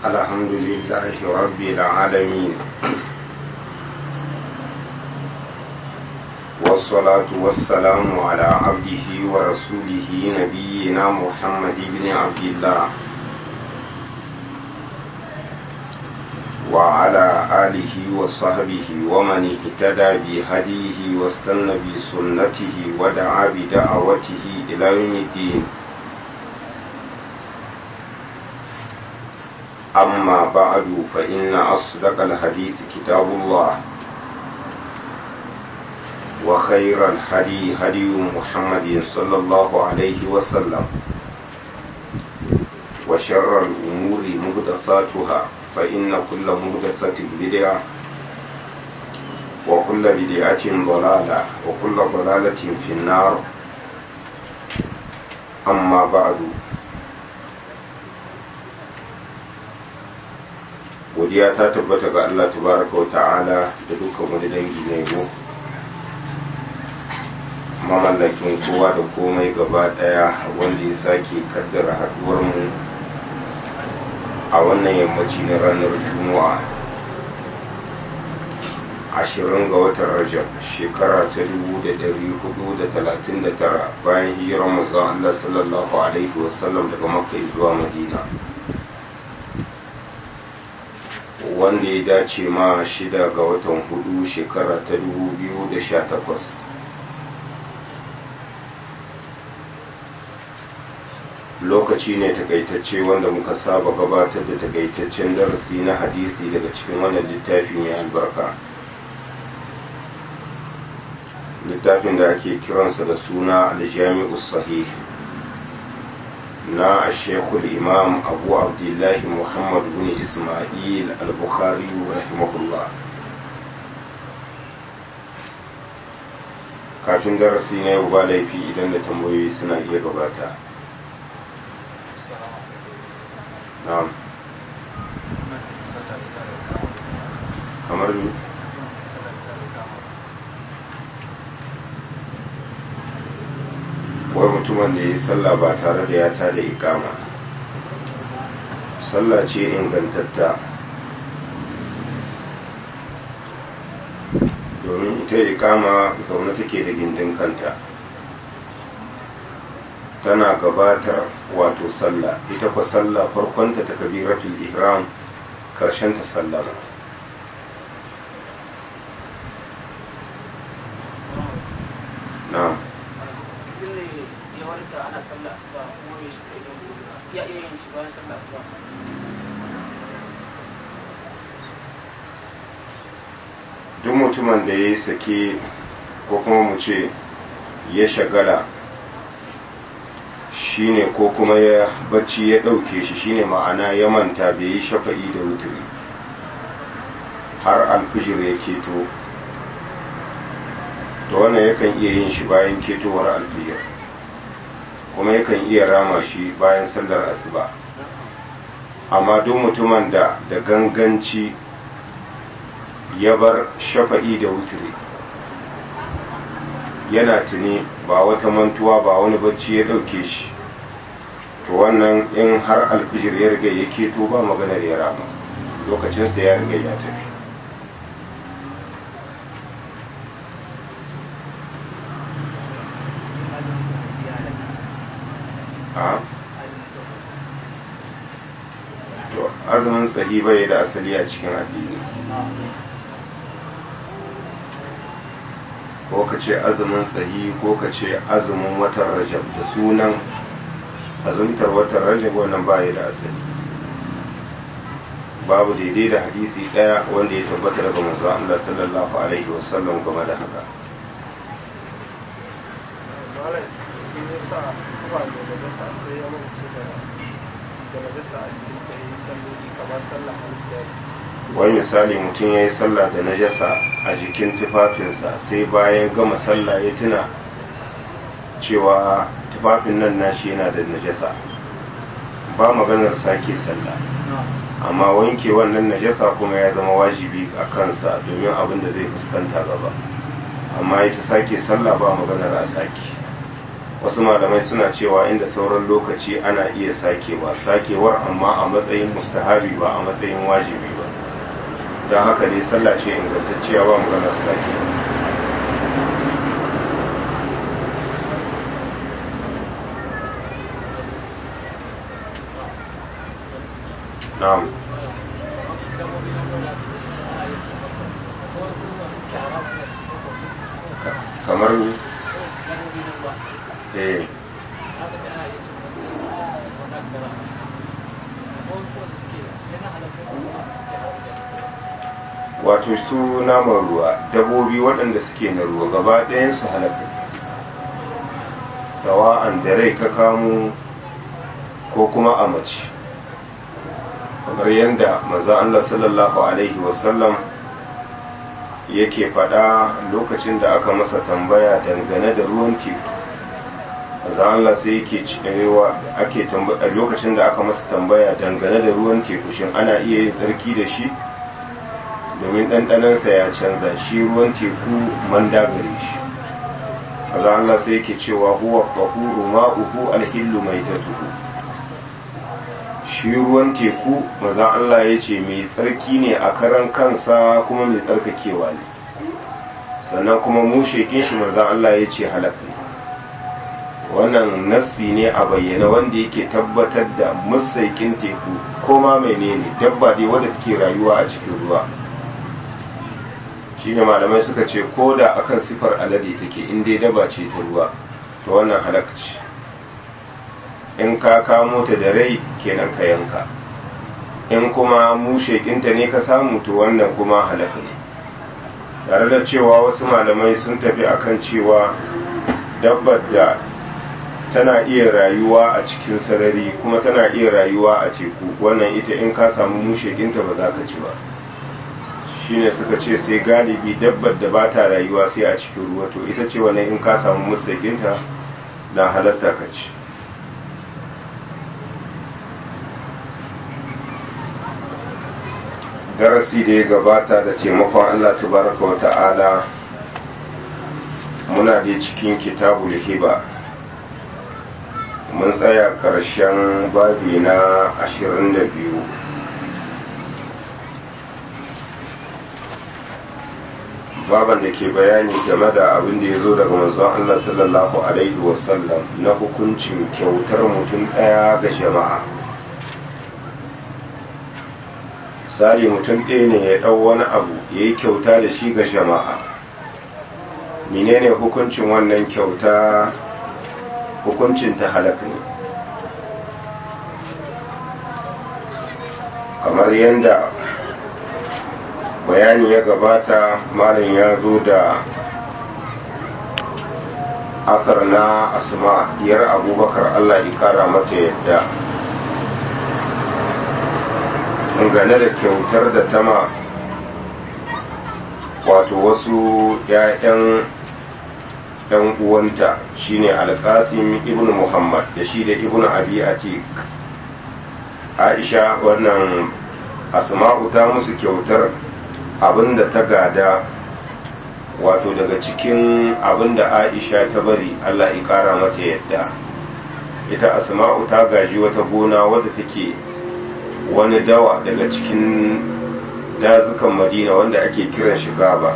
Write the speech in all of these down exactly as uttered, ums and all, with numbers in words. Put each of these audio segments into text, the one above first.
الحمد لله رب العالمين والصلاة والسلام على عبده ورسوله نبينا محمد بن عبد الله وعلى آله وصحبه ومن اهتدى بهديه واستنى بسنته ودعا بدعوته إلى يوم الدين. أما بعد فإن أصدق الحديث كتاب الله وخير الهدي هدي محمد صلى الله عليه وسلم وشر الأمور محدثاتها فإن كل محدثة بدعة وكل بدعة ضلالة وكل ضلالة في النار. أما بعد، godiya ta tabbata ga Allah tabaraka wa ta'ala da dukkan wani dangi na yabo, mamallakin kowa da komai gaba daya, wanda ya sake kaddara haduwar mu a wannan yammaci na ranar Juma'a ashirin ga watan Rajab shekara ta dubu da dari hudu da talatin da tara bayan hijirar manzon Allah sallallahu alaihi wasallam daga Makka zuwa Madina, wanda ya dace ma shida ga watan hudu shekara ta dubu biyu da sha takwas. Lokaci ne takaitacce wanda muka saba gabatar da takaitaccen darasi na hadisi daga cikin wannan littafi mai albarka, littafin da ake kiransa da suna aljami'us sahih na shekul imam abu abdullahi muhammad bin ismail al-bukhari rahimahullah. kafin darasi na yau ba laifi idan da tambayoyi suna iya gabata. na'am, kamar ni wai mutumin da ya yi sallah ba tare da ya tada ikama, sallah ce ingantatta, domin ita ikama zaune take da gindin kanta, tana gabatar wato sallah, ita kwa sallah farkonta ta kabiratul ihram, karshen ta sallama. na'am, duk mutumin da ya yi sake ko kuma mu ce ya shagala shine ko kuma ya bacci ya ɗauke shi, shine ma'ana ya manta bai yi shafa'i da wuturi har alfijir ya keto, to wannan yakan iya yin shi bayan ketowar alfijir, kuma yakan iya rama shi bayan sallar asuba. amma duk mutumin da da ganganci ya bar shafa'i da wuturi yana tuni, ba wata mantuwa ba wani bacci ya ɗauke shi, to wannan in har alfijir ya riga ya keto ba maganar ya rama, lokacinsa ya riga ya tafi. to azumin tsahi bai da asali a cikin addini, ko ka ce azumin tsahi ko ka ce azumin watan Rajab da sunan azumtar watan Rajab, wannan baya da asali, babu daidai da hadisi daya wanda ya tabbata daga manzo Allah sallallahu alaihi wasallam game da haka. wani misali mutum ya yi sallah da najasa a jikin tufafinsa, sai bayan gama sallah ya tuna cewa tufafin nan nashi yana da najasa, ba maganar sake sallah, amma wanke wannan najasa kuma ya zama wajibi a kansa domin abin da zai fuskanta gaba, amma ita sake sallah ba maganar a sake. wasu malamai suna cewa inda sauran lokaci ana iya sakewa sakewar amma a matsayin mustahabi ba a matsayin wajibi ba, don haka dai sallah ce ingantacciya ba maganar sakewa. na'am kamar eh wato su naman ruwa dabobi waɗanda suke na ruwa gaba ɗayan su halaka, sawa'an da rai ka kamo ko kuma a mace, kamar yadda maza Allah sallallahu alaihi wasallam yake faɗa lokacin da aka masa tambaya dangane da ruwan teku. maza Allah sai yake cewa ake tambaya lokacin da aka masa tambaya dangane da ruwan teku, shin ana iya yin tsarki da shi domin ɗanɗanansa ya canza, shi ruwan teku manda gare shi. maza Allah sai yake cewa huwa tahuru ma'uhu alhillu maitatuhu, shi ruwan teku maza Allah ya ce mai tsarki ne a karan kansa kuma mai tsarkakewa ne, sannan kuma mushekin shi maza Allah ya ce halaka ne. wannan nassi ne a bayyana wanda yake tabbatar da musaikin teku ko ma menene dabba dai wadda take rayuwa a cikin ruwa, shine malamai suka ce ko da akan sifar alade take in dai dabba ce ta ruwa to wannan halaka ce. in ka kamo ta da rai kenan ka yanka, in kuma mushekinta ne ka samu to wannan kuma halaka ne, tare da cewa wasu malamai sun tafi akan cewa dabbar da tana iya rayuwa a cikin sarari kuma tana iya rayuwa a teku, wannan ita in ka samu mushekinta ba za ka ci ba. shine suka ce sai galibi dabbar da ba ta rayuwa sai a cikin ruwa, to ita ce wannan in ka samu mushekinta na halatta ka ci. darasi da ya gabata da taimakon Allah tabaraka wa ta'ala muna da cikin kitabul hiba, mun tsaya karshen babi na ashirin da biyu. baban da ke bayani game da abin da ya zo daga manzon Allah sallallahu alaihi wasallam na hukuncin kyautar mutum ɗaya ga jama'a. misali mutum ɗaya ne ya ɗau wani abu ya yi kyauta da shi ga jama'a, menene hukuncin wannan kyauta? hukuncin ta halak ne, kamar yadda bayani ya gabata. malam ya zo da asar na asma diyar abubakar Allah ya kara mata yadda dangane da kyautar da tama wato wasu ‘ya'yan ‘yan uwanta shine alƙasim ibn muhammad da shi da ibn abi atik. aisha wannan asma'u ta musu kyautar abinda ta gada wato daga cikin abinda aisha ta bari Allah ya kara mata yadda. ita asma'u ta gaji wata gona wadda take wani dawa daga cikin dazukan madina wanda ake kiran shi gaba,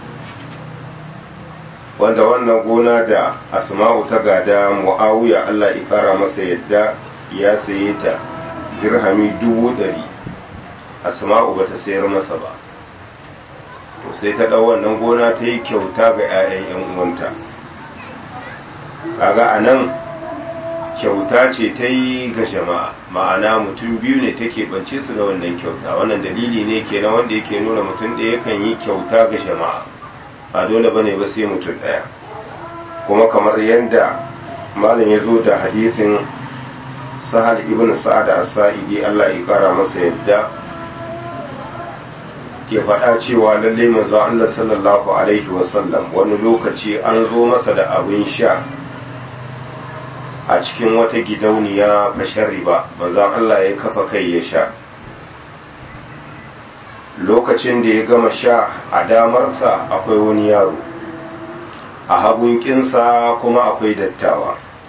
wanda wannan gona da asma'u ta gada mu'awiya Allah ya kara masa yadda ya saye ta dirhami dubu ɗari, asma'u bata sayar masa ba, to sai ta ɗau wannan gona ta yi kyauta ga 'ya'yan 'yan uwanta. kaga anan kyauta ce ta yi ga jama'a, ma'ana mutum biyu ne take bance su da wannan kyauta. wannan dalili ne kenan wanda yake nuna mutum ɗaya kan yi kyauta ga jama'a, ba dole bane ba sai mutum ɗaya. kuma kamar yadda malam ya zo da hadisin sahal ibn sa'ad as-sa'idi Allah ya kara masa yadda ke faɗa cewa lalle manzo Allah sallallahu alaihi wasallam wani lokaci an zo masa da abin sha a cikin wata gidauniya fashin riba, manzon Allah ya kafa kai ya sha. lokacin da ya gama sha a damarsa akwai wani yaro, a hagun kinsa kuma akwai dattawa.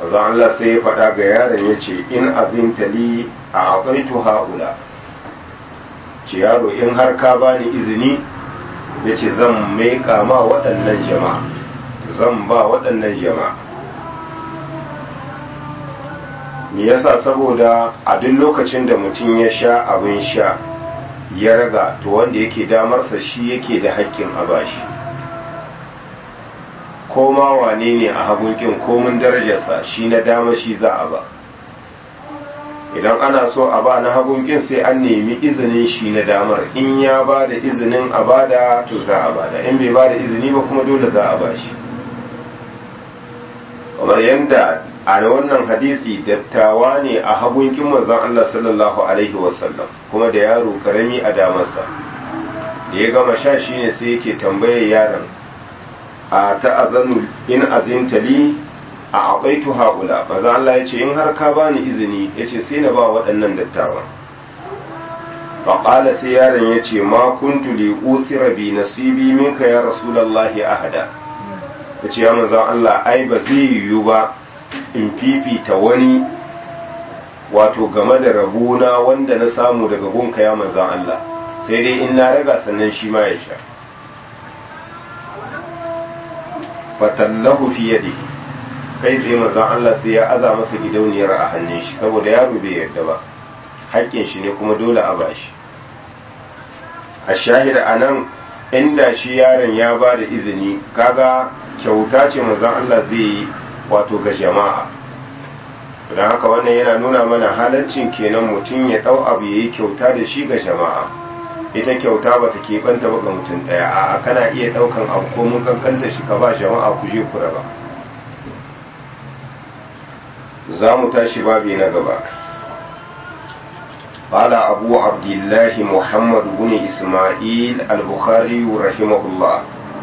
azan Allah sai ya faɗa ga yaron ya ce in azinta li a aƙaitu ha'ula, ce yaro in har ka bani izini ya ce zan maika ma waɗannan jama'a, zan ba waɗannan jama'a. me yasa? saboda a duk lokacin da mutum ya sha abin sha ya raga, to wanda yake damarsa shi yake da haƙƙin a bashi, ko ma wane ne a hagunkin komin darajarsa shi na dama shi za a ba. idan ana so a ba na hagunkin sai an nemi izinin shi na damar, in ya ba da izinin a bada to za a bada, in bai ba da izini ba kuma dole za a bashi. kamar yadda a wannan hadisi dattawa ne a hagunkin manzon Allah sallallahu alaihi wasallam, kuma da yaro karami a damarsa. da ya gama sha shi ne sai yake tambayar yaron, a ta'azanu in azinta li a aƙaitu haƙula. manzon Allah ya ce in har ka bani izini, ya ce sai na ba waɗannan dattawan. faƙala sai yaron ya ce ma kuntu li uthira bi nasibi minka ya rasulallahi ahada. ya ce ya manzon Allah ai ba zai yiwu ba in fifita wani wato game da rabona wanda na samu daga gunka ya manzan Allah, sai dai in na raga sannan shi ma ya sha. fatallahu fi yadihi, kai tsaye manzan Allah sai ya aza masa gidauniyar a hannun shi, saboda yaro bai yarda ba, haƙƙin shi ne kuma dole a bashi. a shahida a nan, inda shi yaron ya ba da izini, kaga kyauta ce manzan Allah zai yi wato ga jama'a. don haka wannan yana nuna mana halaccin kenan mutum ya ɗau abu ya yi kyauta da shi ga jama'a. ita kyauta ba ta keɓanta ba ga mutum ɗaya, a kana iya ɗaukan abu ko mun kankanta shi ka ba jama'a ku je ku raba. za mu tashi babi na gaba. قال أبو عبد الله محمد بن إسماعيل البخاري رحمه الله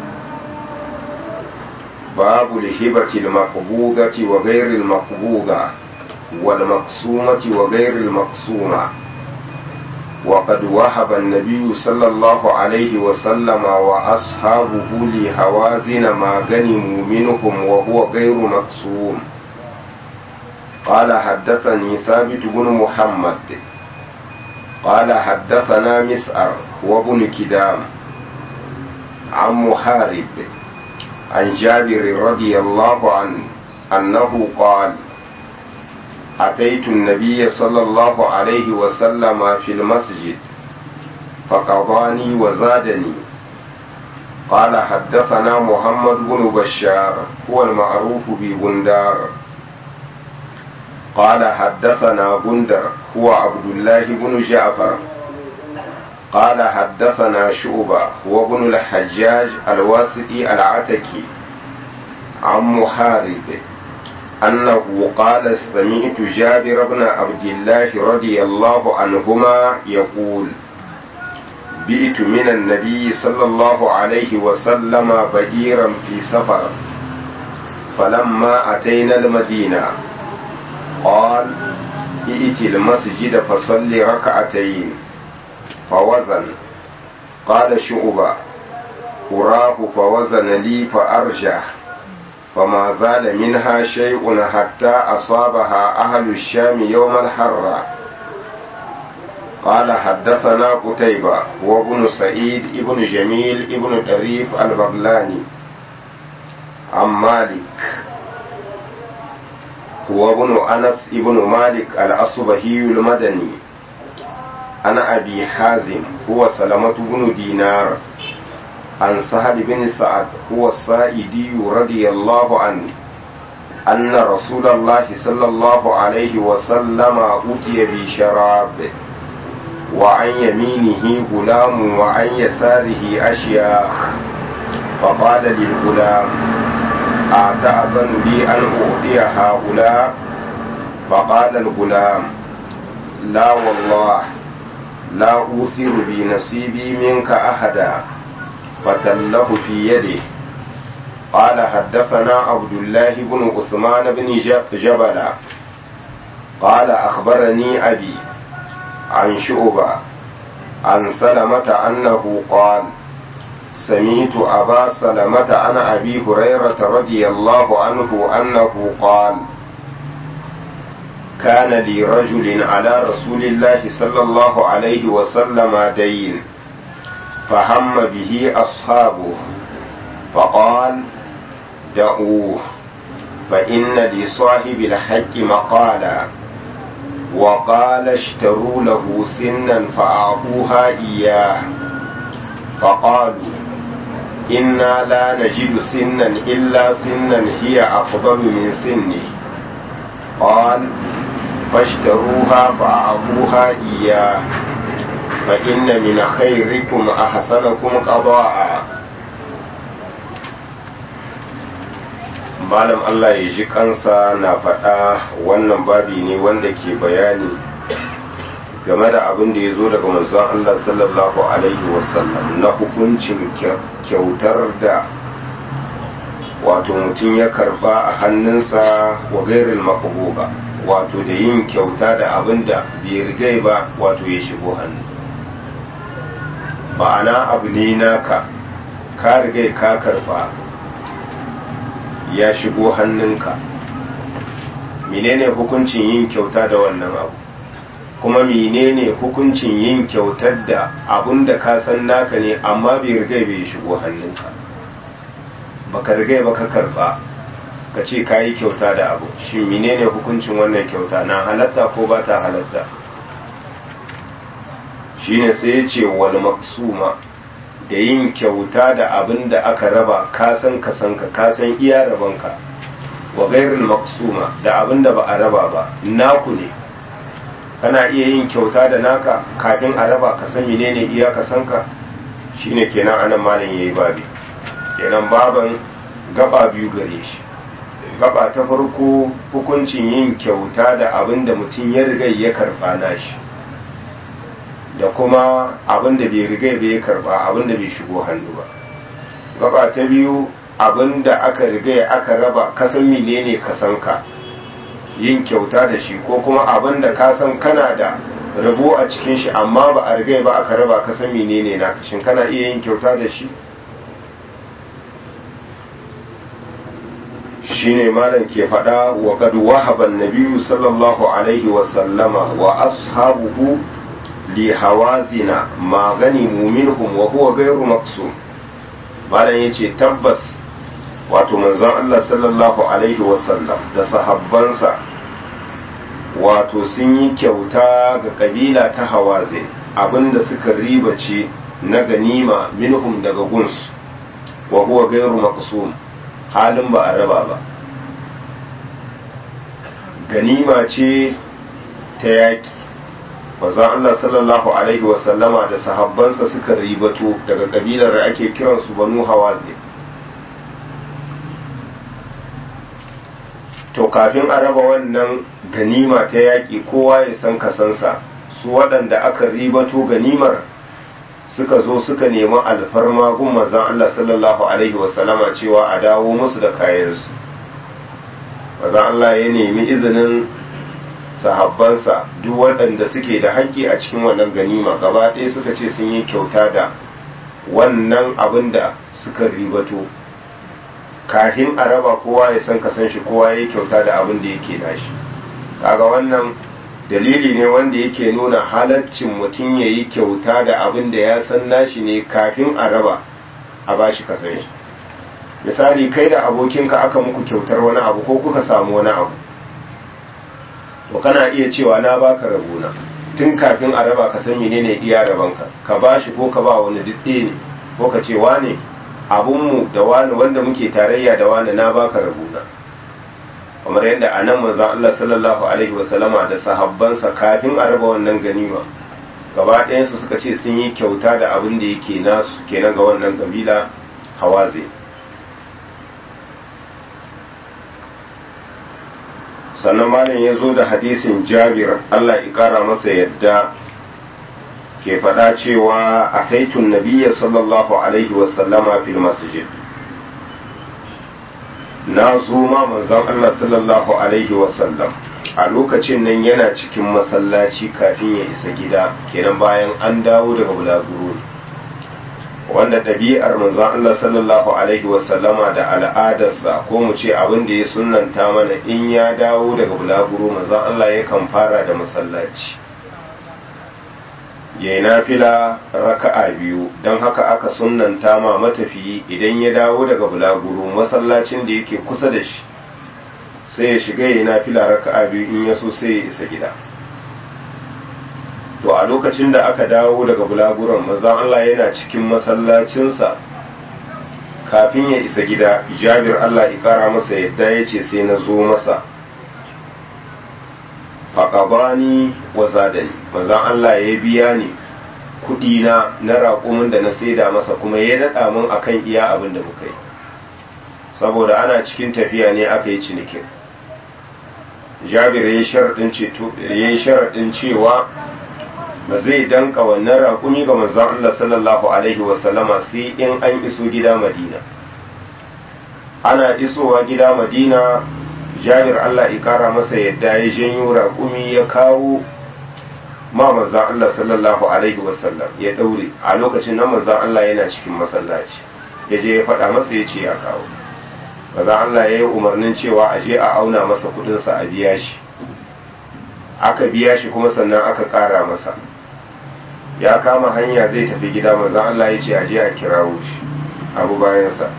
باب الهبة المقبوضة وغير المقبوضة والمقسومة وغير المقسومة. وقد وهب النبي صلى الله عليه وسلم وأصحابه لهوازن ما غنموا منهم وهو غير مقسوم. قال حدثني ثابت بن محمد قال حدثنا مسعر وابن كدام عن محارب عن جابر رضي الله عنه أنه قال أتيت النبي صلى الله عليه وسلم في المسجد فقضاني وزادني. قال حدثنا محمد بن بشار هو المعروف ببندار قال حدثنا بندر هو عبد الله بن جعفر قال حدثنا شعبة هو ابن الحجاج الواسطي العتكي عن محارب أنه قال سمعت جابر بن عبد الله رضي الله عنهما يقول بئت من النبي صلى الله عليه وسلم بئيرا في سفر فلما أتينا المدينة قال ائت المسجد فصل ركعتين فوزن. قال شعبة أراه فوزن لي فأرجح فما زال منها شيء حتى أصابها أهل الشام يوم الحرة. قال حدثنا قتيبة وابن سعيد ابن جميل ابن طريف البغلاني عن مالك هو ابن أنس ابن مالك الأصبهي المدني أنا أبي حازم هو سلمة بن دينار عن سهل بن سعد هو السائدي رضي الله عنه أن رسول الله صلى الله عليه وسلم أتي بشراب وعن يمينه غلام وعن يساره أشياخ فقال للغلام أتأذن لي أن أعطي هؤلاء؟ فقال الغلام لا والله لا أوثر بنصيبي منك أحدا فتله في يده. قال حدثنا عبد الله بن عثمان بن جبل قال أخبرني أبي عن شعبة عن سلمة أنه قال سمعت أبا سلمة عن أبي هريرة رضي الله عنه أنه قال كان لرجل على رسول الله صلى الله عليه وسلم دين فهم به أصحابه فقال دعوه فإن لصاحب الحق مقالا وقال اشتروا له سنا فأعطوها إياه فقالوا إنا لا نجد سنا إلا سنا هي أفضل من سنه قال فاشتروها فأعطوها إياه فإن من خيركم أحسنكم قضاء. malam Allah ya ji kansa na faɗa wannan babi ne wanda ke bayani game da abin da ya zo daga manzon Allah sallallahu alaihi wasallam na hukuncin kyautar da wato mutum ya karba a hannunsa wa gairil maqbuba, wato da yin kyauta da abin da bai rigai ba wato ya shigo hannu. ma'ana abu ne naka ka rigai ka karba ya shigo hannunka, menene hukuncin yin kyauta da wannan abu, kuma menene hukuncin yin kyautar da abun da ka san naka ne amma bai rigai bai shigo hannunka, baka rigai baka karba ka ce ka yi kyauta da abu, shin menene hukuncin wannan kyauta, na halatta ko ba ta halatta? shine sai ya ce wal maksuma, da yin kyauta da abin da aka raba kasan kasanka kasan iya rabanka, wa gairul maksuma, da abin da ba a raba ba naku ne, kana iya yin kyauta da naka kafin a raba ka san menene iya kasanka. shine kenan anan malam yayi babi, kenan baban gaba biyu gare shi. Gaba ta farko hukuncin yin kyauta da abin da mutum ya riga ya karba nashi, da kuma abin da bai riga bai karba, abin da bai shigo hannu ba. Gaba ta biyu abin da aka riga aka raba kasan menene kasanka, yin kyauta da shi, ko kuma abin da ka san kana da rabo a cikin shi amma ba a riga ba aka raba kasan menene naka, shin kana iya yin kyauta da shi? shine malam ke faɗa wa qad wahaba an-nabiyyu sallallahu alaihi wa sallama wa ashabuhu li hawazina ma ganimu minhum wa huwa ghayru maqsum. malam yace tabbas wato manzon Allah sallallahu alaihi wa sallam da sahabbansa wato sun yi kyauta ga kabila ta hawazin abinda suka ribace na ganima minhum daga guns, wa huwa ghayru maqsum, halin ba a raba ba. ganima ce ta yaƙi, manzon Allah sallallahu alaihi wasallama da sahabbansa suka ribato daga kabilar da ake kiransu banu hawazin. to kafin a raba wannan ganima ta yaƙi kowa ya san kasansa, su waɗanda aka ribato ganimar suka zo suka nemi alfarma gun manzon Allah sallallahu alaihi wasallama cewa a dawo musu da kayansu. manzon Allah ya nemi izinin sahabbansa duk waɗanda suke da haƙƙi a cikin wannan ganima gaba ɗaya suka ce sun yi kyauta da wannan abin da suka ribato, kafin a raba kowa ya san kasan shi, kowa ya yi kyauta da abin da yake nashi. kaga wannan dalili ne wanda yake nuna halaccin mutum ya yi kyauta da abin da ya san nashi ne kafin a raba a bashi kasan shi. misali kai da abokinka aka muku kyautar wani abu ko kuka samu wani abu, to kana iya cewa na baka rabona tun kafin a raba ka san menene iya rabanka, ka bashi ko ka ba wani didde ne, ko ka ce wane abunmu da wani wanda muke tarayya da wani na baka rabona. kamar yadda a nan manzon Allah sallallahu alaihi wasallama da sahabbansa kafin a raba wannan ganima gaba ɗayansu suka ce sun yi kyauta da abin da yake nasu kenan ga wannan kabila hawaze. sannan malam ya zo da hadisin Jabir Allah ya kara masa yadda ke faɗa cewa a taitun nabiyya sallallahu alaihi wasallama fil masjid, na zo ma manzon Allah sallallahu alaihi wasallam a lokacin nan yana cikin masallaci kafin ya isa gida, kenan bayan an dawo daga bulaguro. wanda ɗabi'ar manzon Allah sallallahu alaihi wasallama da al'adarsa ko mu ce abin da ya sunnanta mana in ya dawo daga bulaguro manzon Allah yakan fara da masallaci ya yi nafila raka'a biyu don haka aka sunnanta ma matafiyi idan ya dawo daga bulaguro masallacin da yake kusa da shi sai ya shiga ya yi nafila raka'a biyu in ya so sai ya isa gida. To a lokacin da aka dawo daga bulaguron manzon Allah yana cikin masallacinsa kafin ya isa gida, Jabir Allah ya kara masa yadda ya ce sai na zo masa faƙabani wa zadani, manzon Allah ya biya ni kuɗi na na raƙumin da na saida masa kuma ya daɗa min akan iya abin da muka yi, saboda ana cikin tafiya ne aka yi cinikin. Jabir ya yi sharaɗin cewa ba zai danka wannan raƙumi ga manzon Allah sallallahu alaihi wasallama sai in an iso gida Madina. Ana isowa gida Madina, Jabir Allah ya kara masa yadda ya janyo raƙumi ya kawo ma manzon Allah sallallahu alaihi wasallam ya daure. A lokacin nan manzon Allah yana cikin masallaci, ya je ya faɗa masa ya ce ya kawo. Manzon Allah ya yi umarnin cewa a je a auna masa kuɗinsa a biya shi. Aka biya shi kuma sannan aka ƙara masa. Ya kama hanya zai tafi gida, manzon Allah ya ce aje a kirawo shi abu bayansa.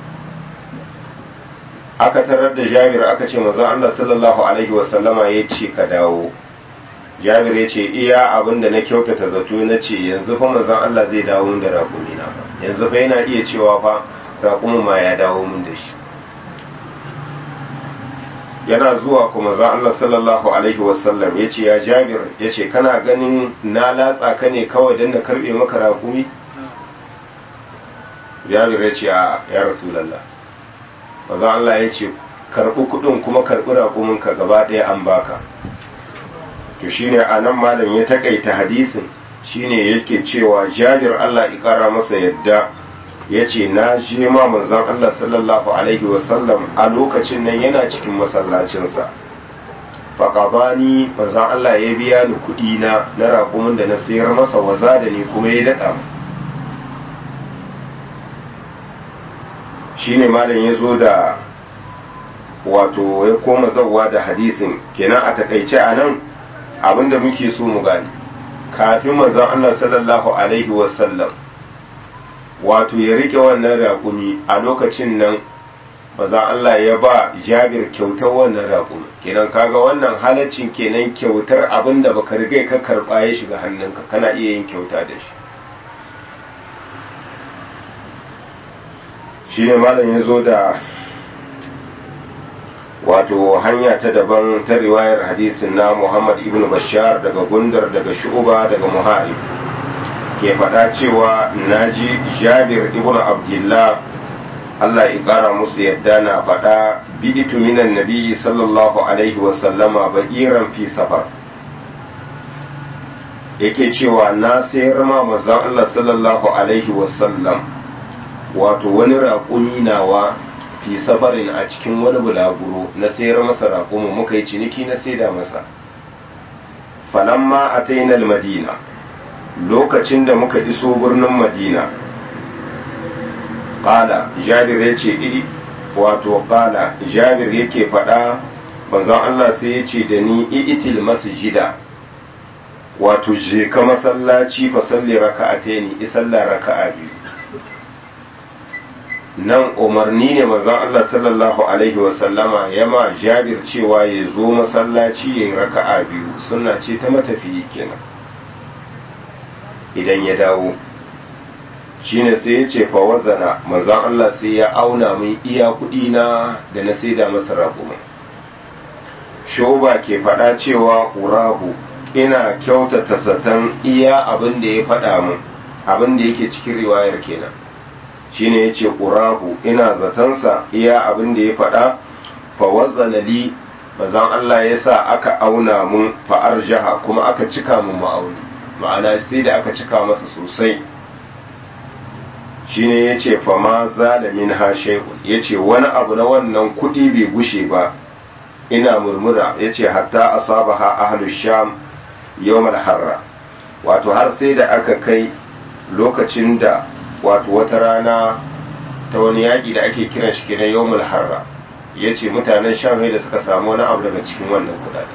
Aka tarar da Jabir aka ce manzon Allah sallallahu alaihi wasallama ya ce ka dawo. Jabir ya ce iya abin da na kyautata zato na ce yanzu fa manzon Allah zai dawo min da raƙumi na fa, yanzu fa yana iya cewa fa raƙumin ma ya dawo min da shi. Yana zuwa kuma za Allah sallallahu alaihi wasallam ya ce ya Jabir, ya ce kana ganin na latsa ka ne kawai don na karbe maka rakumi? Jabir ya ce a ya Rasulallah. Maza Allah ya ce karbi kudin kuma karbi rakumin ka gaba ɗaya an baka. To shine a nan malam ya takaita hadisin, shine yake cewa Jabir Allah ya kara masa yadda ya ce na je ma manzon Allah sallallahu alaihi wasallam a lokacin nan yana cikin masallacinsa. Faƙabani manzon Allah ya biya ni kuɗi na na raƙumin da na sayar masa waza da ni kuma ya daɗa. Shi ne malam ya zo da wato ya koma zauwa da hadisin, kenan a takaice a nan abinda muke so mu gani kafin manzon Allah sallallahu alaihi wasallam wato ya rike wannan raƙumi a lokacin nan maza Allah ya ba Jabir kyautar wannan raƙumi. Kenan kaga wannan halaccin kenan kyautar abin da baka riga ka karɓa ya shiga hannunka, kana iya yin kyauta da shi. Shi ne malam ya zo da wato hanya ta daban ta riwayar hadisin na Muhammad ibn Bashar daga Gundar daga Shu'ba daga Muharib ke faɗa cewa naji Jabir ibn Abdullah Allah ya ƙara musu yadda na faɗa biditu minan nabiyyi sallallahu alaihi wasallama ba'iran fi safar, yake cewa na sayar ma manzon Allah sallallahu alaihi wasallam wato wani raƙumi nawa fi safarin a cikin wani bulaguro, na sayar masa raƙumin muka yi ciniki na saida masa. Falamma ataina al-madina, lokacin da muka iso birnin Madina, qala Jabir yace idi wato qala Jabir yake faɗa manzon Allah sai yace da ni itil masjida, wato je ka masallaci fa salli raka'ataini, isalla raka'a biyu. Nan umarni ne manzon Allah sallallahu alaihi wasallama yama Jabir cewa ya zo masallaci yayin raka'a biyu, sunna ce ta matafiyi kenan idan ya dawo. Shine sai ya ce fa wazana, manzon Allah sai ya auna min iya kuɗi na da na saida masa raƙuma. Shoba ke faɗa cewa urahu, ina kyautata zaton iya abin da ya faɗa min, abin da yake cikin riwayar kenan. Shine ya ce urahu, ina zatonsa iya abin da ya faɗa. Fa wazana li, manzon Allah ya sa aka auna mun fa arjaha, kuma aka cika mun ma'auni, ma'ana sai da aka cika masa sosai. Shine ya ce fa ma zala min ha shay'un, ya ce wani abu na wannan kuɗi bai gushe ba, ina murmura, ya ce hatta asabaha ahlus sham yawmal harra, wato har sai da aka kai lokacin da wato wata rana ta wani yaƙi da ake kiran shi kenan yawmul harra, ya ce mutanen sham da suka samu wani abu daga cikin wannan kudade.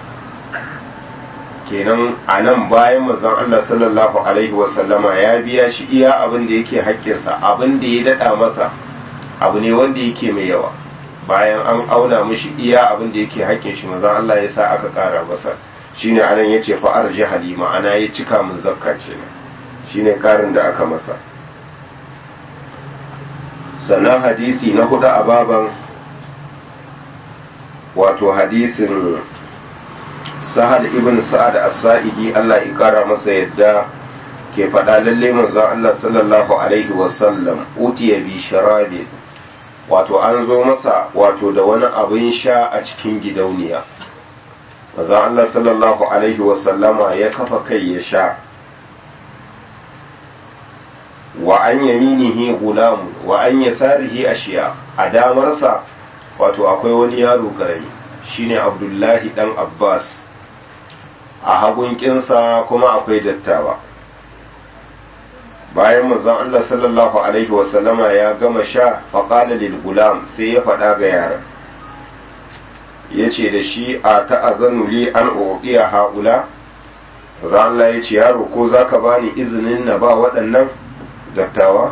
Kenan a nan bayan manzon Allah sallallahu alaihi wasallama ya biya shi iya abin da yake haƙƙinsa, abin da ya daɗa masa abu ne wanda yake mai yawa, bayan an auna mishi iya abin da yake haƙƙin shi manzon Allah ya sa aka ƙara masa, shine anan yace fa arji halima, ana ya cika mun zakka kenan, shine ƙarin da aka masa. Sannan hadisi na hudu a baban wato hadisin Sahal ibn Sa'ad as-Sa'idi Allah ya kara masa yadda ke faɗa lalle manzon Allah sallallahu alaihi wasallam utiya bi sharabi, wato an zo masa wato da wani abin sha a cikin gidauniya. Manzon Allah sallallahu alaihi wasallama ya kafa kai ya sha. Wa an yaminihi gulamu wa an yasarihi ashiya, a damarsa wato akwai wani yaro karami shine Abdullahi dan Abbas, a hagun kinsa kuma akwai dattawa. Bayan manzon Allah sallallahu alaihi wasallama ya gama sha, faqala lil gulam, sai ya faɗa ga yaron yace da shi a ta'azanu li an uqiya haula. Manzon Allah yace yaro ko zaka bani izinin na ba waɗannan dattawa?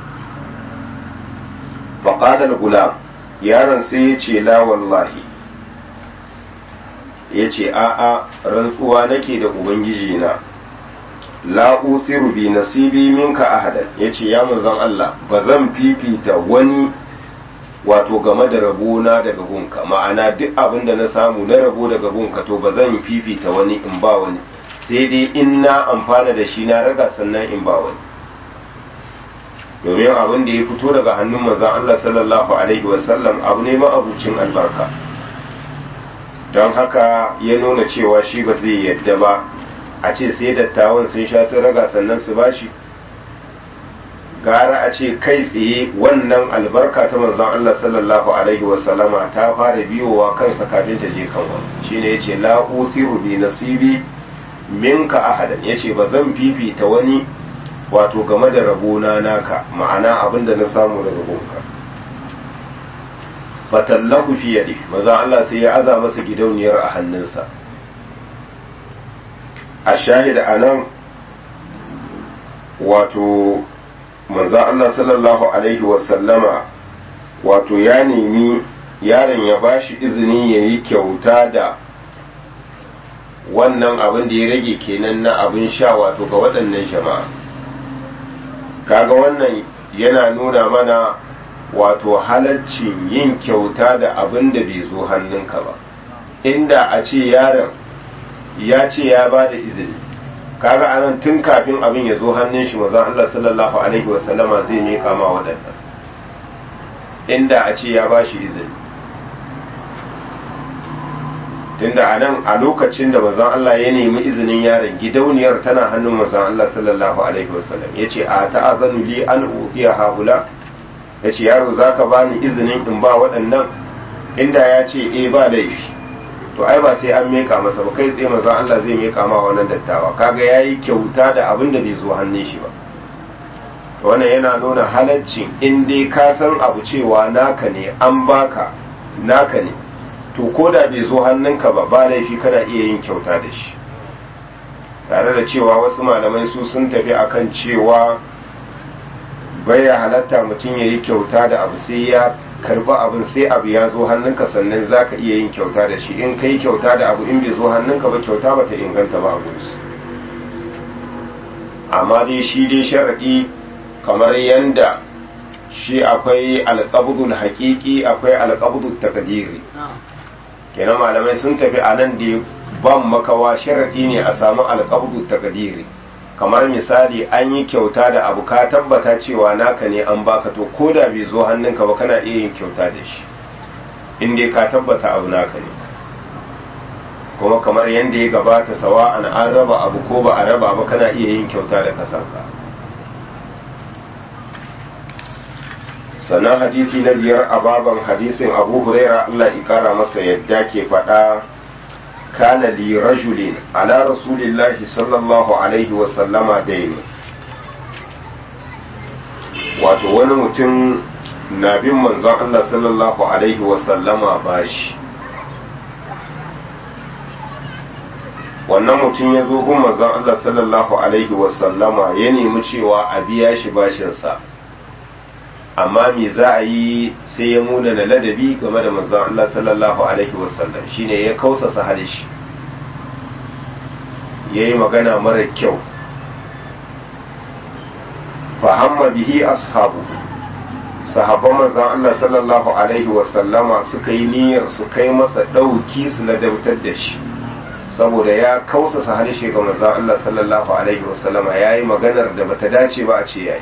faƙadar gulam, yaron sai ya ce la wallahi, ya ce a'a rantsuwa nake da ubangiji na, la usiru bi nasibi minka ahadan, ya ce ya manzon Allah ba zan fifita wani wato game da rabona daga gunka, ma'ana duk abin da na samu na rabo daga gunka to ba zan fifita wani in ba wani, sai dai in na amfana da shi na raga sannan in ba wani. Domin abin da ya fito daga hannun manzon Allah sallallahu alaihi wasallam abu ne ma'abucin albarka, don haka ya nuna cewa shi ba zai yadda ba a ce sai dattawan sun sha sun raga sannan su bashi. Gara a ce kai tsaye wannan albarka ta manzon Allah sallallahu alaihi wasallama ta fara biyowa kansa kafin ta je kan wani, shine yace la usiru bi nasibi minka ahadan, yace ba zan fifita wani wato game da rabona naka, ma'ana abinda na samu daga gonka. fatallahu fi yadi, maza Allah sai ya aza masa gidauniyar a hannunsa. A shahida anan wato manzo Allah sallallahu alaihi wasallama wato ya nemi yaron ya bashi izini ya yi kyauta da wannan abin da ya rage kenan na abin sha wato ga waɗannan jama'a. Kaga wannan yana nuna mana wato halaccin yin kyauta da abin da bai zo hannunka ba, inda a ce yaron ya ce ya ba da izini, kaga anan tun kafin abin ya zo hannun shi manzon Allah sallallahu alaihi wasallama zai miƙa ma waɗannan, inda a ce ya ba shi izini. Tunda a nan a lokacin da manzon Allah ya nemi izinin yaron, gidauniyar tana hannun manzon Allah sallallahu alaihi wasallam, yace a ta'azanu li an utiya haula, yace yaro zaka bani izinin in ba waɗannan, inda ya ce eh ba laifi to ai ba sai an meka masa ba, kai tsaye manzon Allah zai meka ma wannan dattawa, kaga yayi kyauta da abin da bai zo hannun shi ba. Wannan yana nuna halaccin in dai ka san abu cewa naka ne, an baka naka ne, to ko da bai zo hannunka ba ba laifi kana iya yin kyauta da shi, tare da cewa wasu malamai su sun tafi akan cewa baya halatta mutum ya yi kyauta da abu sai ya karba abin, sai abu ya zo hannunka sannan za ka iya yin kyauta da shi. In ka yi kyauta da abu in bai zo hannunka ba kyauta ba ta inganta ba abu su. Amma dai shi dai sharaɗi kamar yanda shi akwai alƙabudul haƙiƙi akwai alƙabudul takdiri, kenan malamai sun tafi a nan da ban makawa sharaɗi ne a samu alƙabudul takdiri. Kamar misali an yi kyauta da abu ka tabbata cewa naka ne an baka, to ko da bai zo hannunka ba kana iya yin kyauta da shi in dai ka tabbata abu naka ne. Kuma kamar yadda ya gabata sawa'an an raba abu ko ba a raba ba kana iya yin kyauta da kasanka. Sannan hadisi na biyar a baban hadisin Abu Huraira Allah ya kara masa yadda ke faɗa, kana li rajulin ala rasulillahi sallallahu alaihi wa sallama daini, wato wani mutum na bin manzon Allah sallallahu alaihi wasallama bashi. wannan mutum ya zo gun manzon Allah sallallahu alaihi wasallama ya nemi cewa a biya shi bashinsa, amma me za a yi sai ya muna na ladabi game da manzon Allah sallallahu alaihi wasallam, shine ya kausasa halishi, ya yi magana mara kyau. fahamma bihi ashabu, sahabban manzon Allah sallallahu alaihi wasallama suka yi niyyar su kai masa ɗauki su ladabtar da shi, saboda ya kausasa harshe ga manzon Allah sallallahu alaihi wasallama, ya yi maganar da bata dace ba a ce yayi.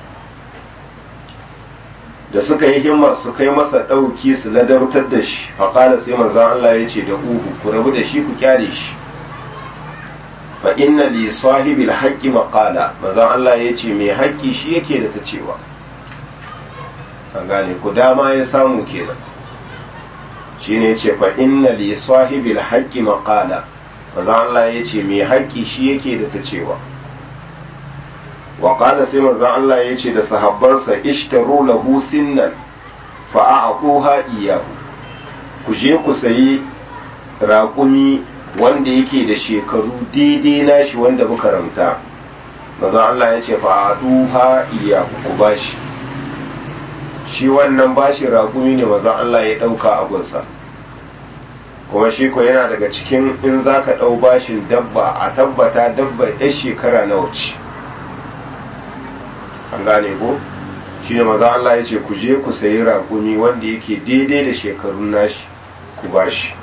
da suka yi himma su kai masa ɗauki su ladabtar da shi, faƙala sai manzon Allah ya ce da uhu, ku rabu da shi ku kyale shi, fa inna li sahibil haqqi maqala, manzon Allah ya ce mai haƙƙi shi yake da ta cewa. an gane ku dama ya samu kenan, shine ya ce fa inna li sahibil haqqi maqala, manzon Allah ya ce mai haƙƙi shi yake da ta cewa. wa qala sai manzon Allah ya ce da sahabbansa ishtaru lahu sinnan fa a'quha iyyahu, ku je ku sayi raƙumi wanda yake da shekaru daidai nashi wanda muka ramta. manzon Allah ya ce fa a'quha iyyahu, ku bashi shi wannan bashi raƙumi ne manzon Allah ya ɗauka a gunsa, kuma shi ko yana daga cikin in zaka ɗau bashin dabba a tabbata dabba ɗan shekara nawa ce. an gane ko shi ne maza Allah ya ce ku je ku sayi raƙumi wanda yake daidai da shekarun nashi ku bashi.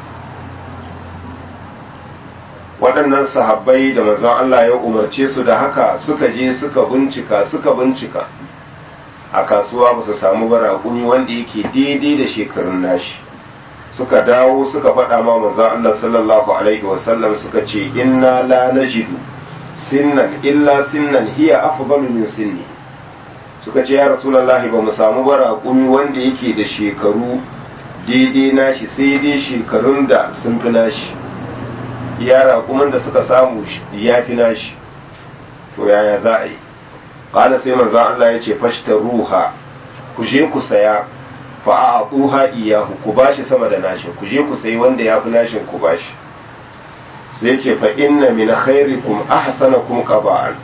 waɗannan sahabbai da maza Allah ya umarce su da haka suka je suka bincika suka bincika a kasuwa ba su samu ba raƙumi wanda yake daidai da shekarun nashi, suka dawo suka faɗa ma maza Allah sallallahu alaihi wasallam suka ce inna la najidu sinnan illa sinnan hiya afdalu min sinni, suka ce ya rasulullahi ba mu samu ba raƙumi wanda yake da shekaru daidai nashi sai dai shekarun da sun fi nashi, ya raƙumin da suka samu ya fi nashi, to yaya za a yi? ƙala sai manzo Allah ya ce fashtaruha, ku je ku saya, fa a'tuha iyahu, ku bashi sama da nashi, ku je ku sayi wanda ya fi nashin ku bashi. sai ce fa inna min khairikum ahsanakum qaba'an,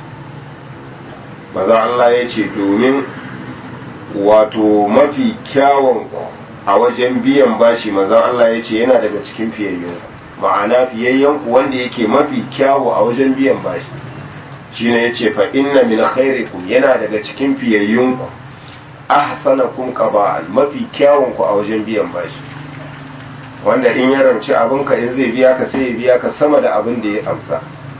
maza Allah ya ce domin wato mafi kyawun a wajen biyan bashi, maza Allah ya ce yana daga cikin fiyayyen, ma'ana fiyayyen ku wanda yake mafi kyawu a wajen biyan bashi shine yace fa inna min khairikum, yana daga cikin fiyayyen ku ahsanakum qaba'an, mafi kyawun ku a wajen biyan bashi, wanda in ya ramci abinka in zai biya ka sai ya biya ka sama da abin da ya amsa.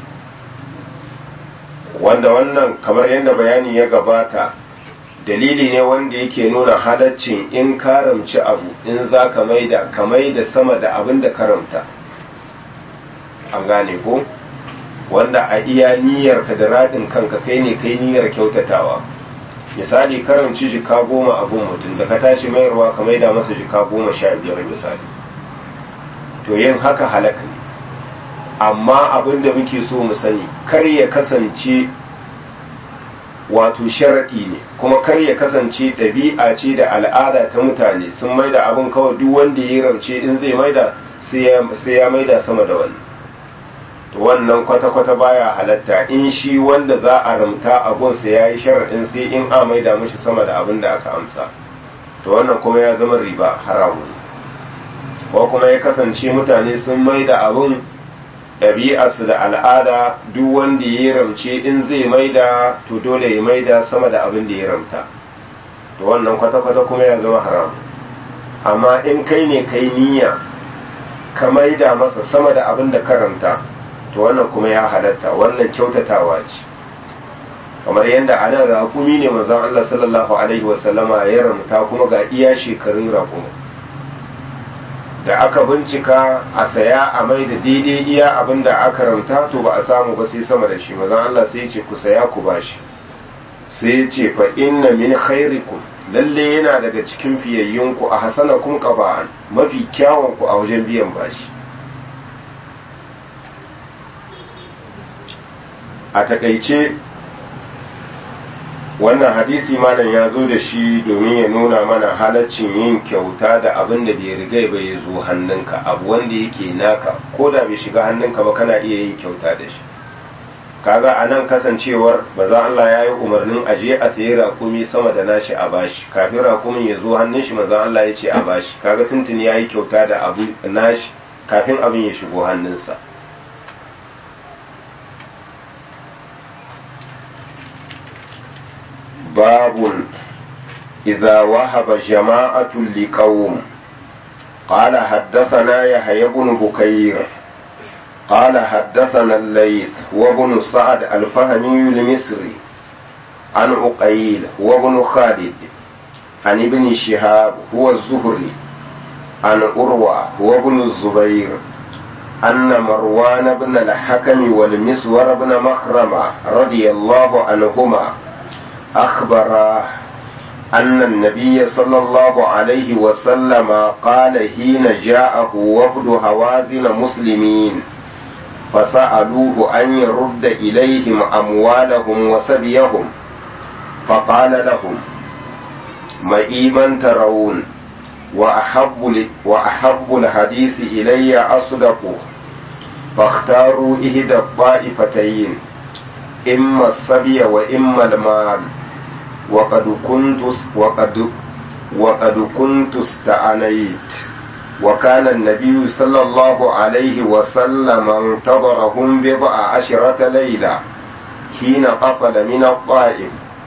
wanda wannan kamar yadda bayani ya gabata dalili ne wanda yake nuna halaccin in ka ramci abu in za ka maida ka maida sama da abin da ka ramta. an gane ko, wanda a iya niyyarka da radin kanka kai ne kai niyyar kyautatawa. misali karamci jika goma abun mutum da ka tashi mayarwa ka maida masa jika goma sha biyar misali, to yin haka halaka ne, amma abin da muke so mu sani kar ya kasance wato sharaɗi ne, kuma kar ya kasance ɗabi'a ce da al'ada ta mutane sun maida abin kawai duk wanda ya ramce in zai maida sai ya maida sama da wannan, to wannan kwata-kwata baya halatta in shi wanda za a ramta abunsa ya yi sharaɗin sai in a maida mashi sama da abin da aka amsa, to wannan kuma ya zama riba haramun, ko kuma ya kasance mutane sun maida abun ɗabi'arsu da al'ada duk wanda ya ramce in zai maida to dole ya maida sama da abin da ya ramta, to wannan kwata-kwata kuma ya zama haram. amma in kai ne kai niyya ka maida masa sama da abin da ka ramta, to wannan kuma ya halatta, wannan kyautatawa ce, kamar yadda a nan raƙumi ne manzon Allah sallallahu alaihi wasallama ya ramta kuma ga iya shekarun raƙumi, da aka bincika a saya a mai da daidai iya abin da aka ramta to ba a samu ba sai sama da shi, manzon Allah sai ce ku saya ku bashi, sai ce fa inna min khairikum, lalle yana daga cikin fiyayyunku a hasanakum qaba'an, mafi kyawun ku a wajen biyan bashi. a takaice wannan hadisi malam ya zo da shi domin ya nuna mana halaccin yin kyauta da abin da bai riga ba ya zo hannunka, abu wanda yake naka ko da bai shiga hannunka ba kana iya yin kyauta da shi. Kaga a nan kasancewar maza Allah ya yi umarnin aje a sayi raƙumi sama da nashi a bashi, kafin raƙumin ya zo hannun shi maza Allah ya ce a bashi, kaga tuntuni ya yi kyauta da abu nashi kafin abin ya shigo hannunsa. babun idza wahaba jama'atun liqawm qala haddathana yahya ibn bukayr قال حدثنا الليث وابن سعد الفهمي المصري عن عقيل وابن خالد عن ابن شهاب هو الزهري عن أروى وابن الزبير أن مروان بن الحكم والمسور بن مخرمة رضي الله عنهما أخبراه أن النبي صلى الله عليه وسلم قال حين جاءه وفد هوازن مسلمين فسألوه أن يرد إليهم أموالهم وسبيهم فقال لهم معي من ترون وأحب, وأحب الحديث إلي أصدقه فاختاروا إحدى الطائفتين إما السبي وإما المال وقد كنت وقد وقد كنت استعنيت وكان النبي صلى الله عليه وسلم انتظرهم بضع عشرة ليلة حين قفل من الطائف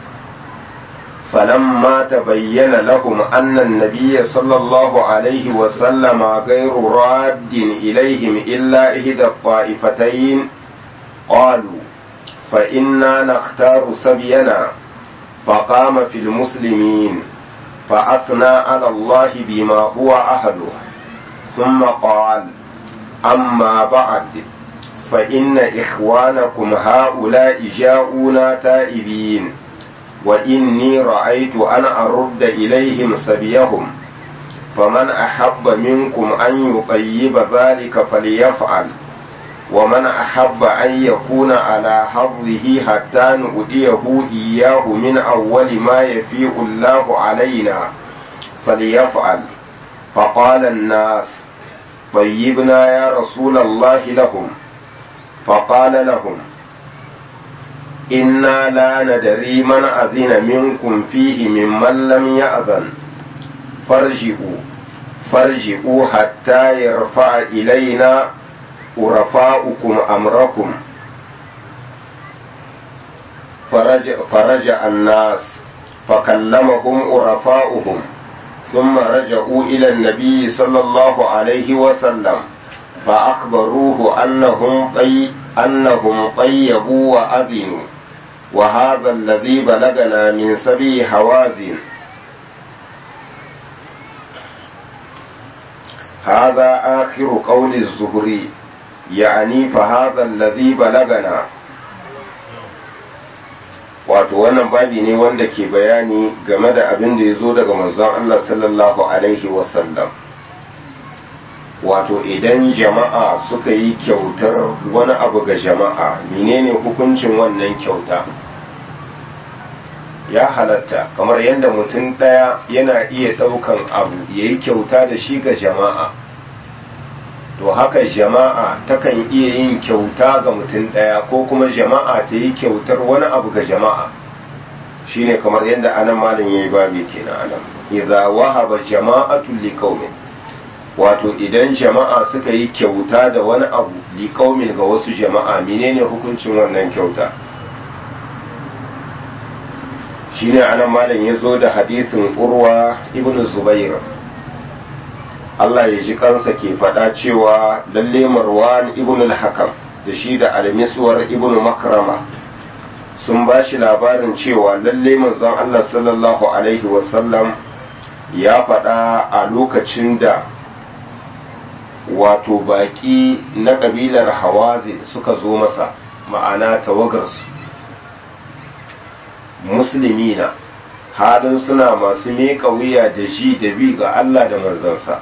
فلما تبين لهم أن النبي صلى الله عليه وسلم غير راد إليهم إلا إحدى الطائفتين قالوا فإنا نختار سبينا فقام في المسلمين فأثنى على الله بما هو أهله ثم قال أما بعد فإن إخوانكم هؤلاء جاءونا تائبين وإني رأيت أن أرد إليهم سبيهم فمن أحب منكم أن يطيب ذلك فليفعل ومن أحب أن يكون على حظه حتى نؤديه إياه من أول ما يفيء الله علينا فليفعل فقال الناس طيبنا يا رسول الله لهم فقال لهم إنا لا ندري من أذن منكم فيه ممن لم يأذن فارجئوا فارجئوا حتى يرفع إلينا ورفاؤكم أمركم فرجع, فرجع الناس فكلمهم ورفاؤهم ثم رجعوا إلى النبي صلى الله عليه وسلم فأخبروه أنهم, طي أنهم طيبوا وأذنوا وهذا الذي بلغنا من سبي هوازن هذا آخر قول الزهري يعني فهذا الذي بلغنا. wato wannan babi ne wanda ke bayani game da abin da ya zo daga manzon Allah sallallahu alaihi wasallam. Wato idan jama'a suka yi kyautar wani abu ga jama'a menene hukuncin wannan kyauta? Ya halatta kamar yadda mutum ɗaya yana iya ɗaukan abu ya yi kyauta da shi ga jama'a, to haka jama'a takan iya yin kyauta ga mutum ɗaya ko kuma jama'a ta yi kyautar wani abu ga jama'a. Shine kamar yadda anan malin yayi babi kenan anan idza wahaba jama'atul liqaumin, wato idan jama'a suka yi kyauta da wani abu liqaumin ga wasu jama'a menene hukuncin wannan kyauta? Shine anan malin yazo da hadisin Urwa ibn Zubair Allah ya ji kansa ke faɗa cewa lalle Marwan ibn al-Hakam da shi da al-Miswar ibn Makrama sun ba shi labarin cewa lalle manzon Allah sallallahu alaihi wasallam ya faɗa a lokacin da wato baƙi na ƙabilar Hawazin suka zo masa, ma'ana tawagarsu musulmina halin suna masu miƙa wuya da ji da bi ga Allah da manzansa.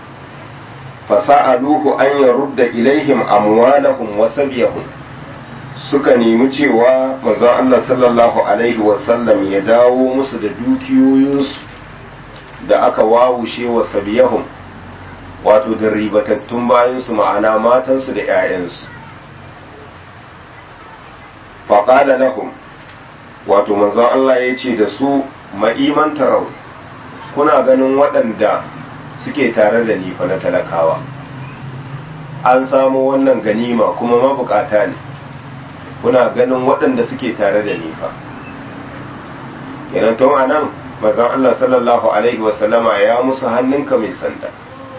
fasa'aluhu an yarudda ilaihim amwalahum wa sabiyahum, suka nemi cewa manzon Allah sallallahu alaihi wasallam ya dawo musu da dukiyoyinsu da aka wawushe wa sabiyahum, wato da ribatattun bayansu, ma'ana matansu da 'ya'yansu. faƙala lahum, wato manzon Allah ya ce da su, ma'iman tarau, kuna ganin waɗanda suke tare da ni fa na talakawa, an samu wannan ganima kuma mabukata ne, kuna ganin waɗanda suke tare da ni fa. kenan tun a nan manzon Allah sallallahu alaihi wasallama ya musu hannunka mai sanda.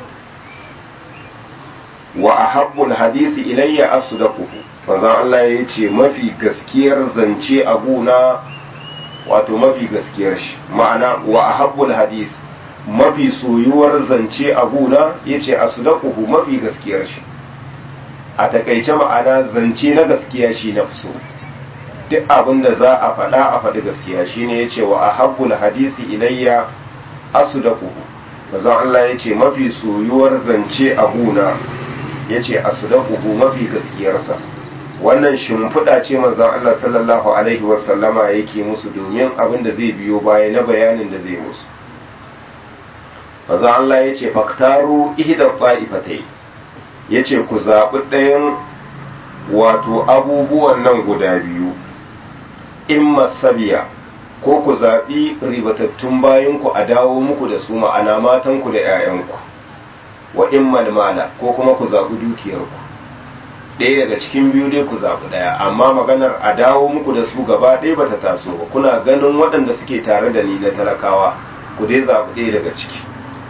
wa ahabbul hadisi ilayya asdaquhu, manzon Allah ya ce mafi gaskiyar zance a guna, wato mafi gaskiyar shi, ma'ana wa ahabbul hadis, mafi soyuwar zance a guna yace asdaquhu, mafi gaskiyar shi. a takaice ma'ana zance na gaskiya shi na so, duk abin da za a faɗa a faɗi gaskiya shine yace wa ahabbul hadisi ilayya asdaquhu, manzon Allah yace mafi soyuwar zance a guna yace asdaquhu, mafi gaskiyarsa. wannan shimfiɗa ce manzon Allah sallallahu alaihi wasallama yake musu domin abin da zai biyo baya na bayanin da zai musu. manzon Allah yace faktaru ihda qa'ifatai, yace ku zaɓi ɗayan wato abubuwan nan guda biyu, imma sabiya, ko ku zaɓi ribatattun bayanku a dawo muku da su, ma'ana matanku da 'ya'yanku, wa immal mala, ko kuma ku zaɓi dukiyarku. ɗaya daga cikin biyu dai ku zaɓi ɗaya, amma maganar a dawo muku da su gaba ɗaya bata taso ba, kuna ganin waɗanda suke tare da ni na talakawa, ku dai zaɓi ɗaya daga ciki.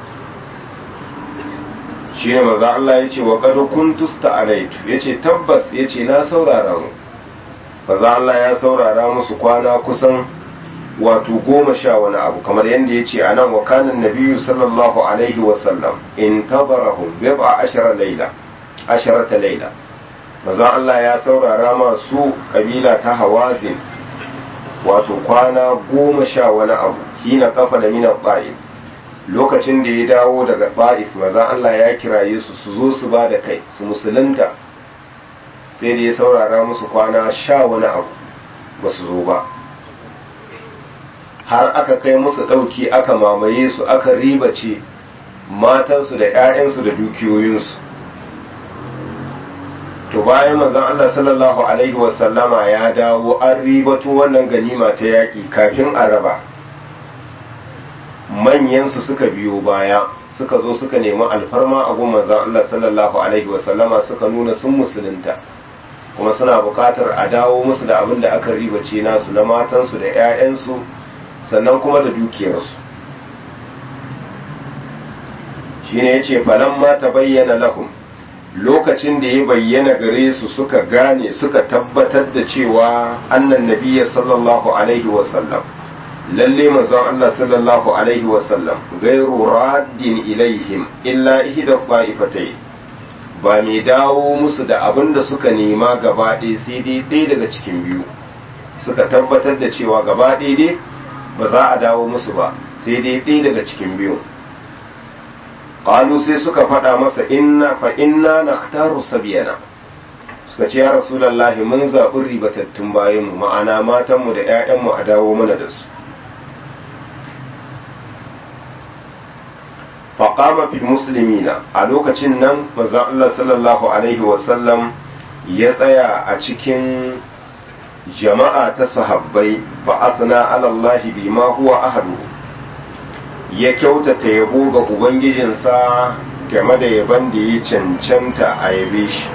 shi ne maza Allah ya ce wa ƙado kun tusta alaitu, ya ce tabbas, ya ce na saurara mu. maza Allah ya saurara musu kwana kusan wato goma sha wani abu, kamar yadda ya ce a nan wa kanin nabiyu sallallahu alaihi wasallam in tabarahum bid'a ashara laila asharata laila. maza Allah ya saurara masu kabila ta hawazin wato kwana goma sha wani abu, hina kafa da mina ta'if, lokacin da ya dawo daga ta'if maza Allah ya kiraye su su zo su ba da kai su musulunta, sai da ya saurara musu kwana sha wani abu ba su zo ba, har aka kai musu ɗauki, aka mamaye su, aka ribace matansu da 'ya'yansu da dukiyoyinsu. to bayan manzon Allah sallallahu alaihi wasallama ya dawo, an ribato wannan ganima ta yaƙi, kafin a raba manyansu suka biyo baya, suka zo suka nemi alfarma a gun manzon Allah sallallahu alaihi wasallama, suka nuna sun musulunta kuma suna buƙatar a dawo musu da abin da aka ribace nasu na matansu da 'ya'yansu, sannan kuma da dukiyarsu. shine yace falamma tabayyana lahum, lokacin da ya bayyana gare su suka gane, suka tabbatar da cewa annan nabiyya sallallahu alaihi wasallam, lalle manzon Allah sallallahu alaihi wasallam gairu raddin ilaihim illa ihda qa'ifatai, ba mai dawo musu da abin da suka nema gaba ɗaya sai dai ɗaya daga cikin biyu. suka tabbatar da cewa gaba ɗaya dai ba za a dawo musu ba, sai dai ɗaya daga cikin biyu. qalu sai suka faɗa masa inna fa inna nakhtaru sabiyana, suka ce ya rasulullahi mun zaɓi ribatattun bayanmu, ma'ana matanmu da 'ya'yanmu a dawo mana da su. faqama fil muslimina, a lokacin nan manzon Allah sallallahu alaihi wasallam ya tsaya a cikin jama'a ta sahabbai, fa athna ala Allah bima huwa ahlu, ya kyautata yabo ga ubangijinsa game da yaban da ya cancanta a yabe shi,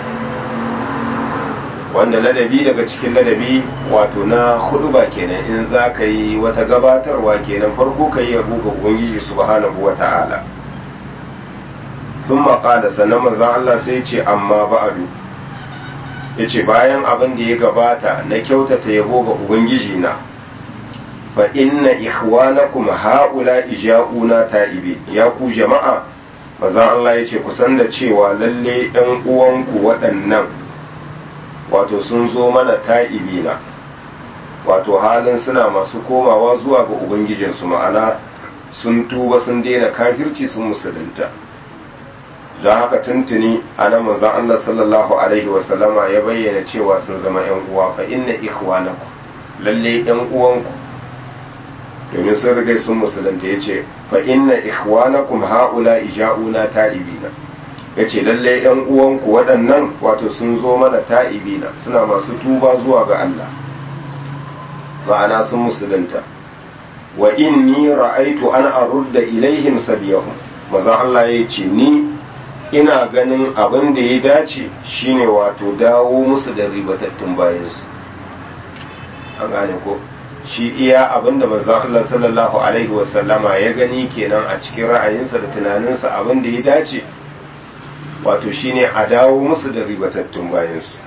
wanda ladabi daga cikin ladabi wato na huduba kenan, in za ka yi wata gabatarwa kenan farko ka yi yabo ga ubangiji subhanahu wa ta'ala. sun maƙada sannan manzan Allah sai ce amma ba'adu, ya ce bayan abin da ya gabata na kyautata yabo ga ubangiji na, fa inna ikhwanakum haula ija'una ta'ibi, ya ku jama'a, manzan Allah ya ce kusan da cewa lalle ɗan uwanku waɗannan wato sun zo mana ta'ibina, wato halin suna masu komawa zuwa ga ubangijinsu, ma'ana sun tuba sun daina kafirci sun musulunta. don haka tuntuni a nan manzon Allah sallallahu alaihi wasallama ya bayyana cewa sun zama yan uwa fa inna ikhwanakum lalle yan uwanku domin sun riga sun musulunta yace fa inna ikhwanakum haula ija'una ta'ibina yace lalle yan uwanku waɗannan wato sun zo mana ta'ibina suna masu tuba zuwa ga Allah ma'ana sun musulunta wa inni ra'aitu an arudda ilaihim sabiyahum manzon Allah yace ni ina ganin abin da ya dace shine wato dawo musu da ribatattun bayansu an gane ko shi iya abin da manzon Allah sallallahu alaihi wasallama ya gani kenan a cikin ra'ayinsa da tunaninsa abin da ya dace wato shine a dawo musu da ribatattun bayansu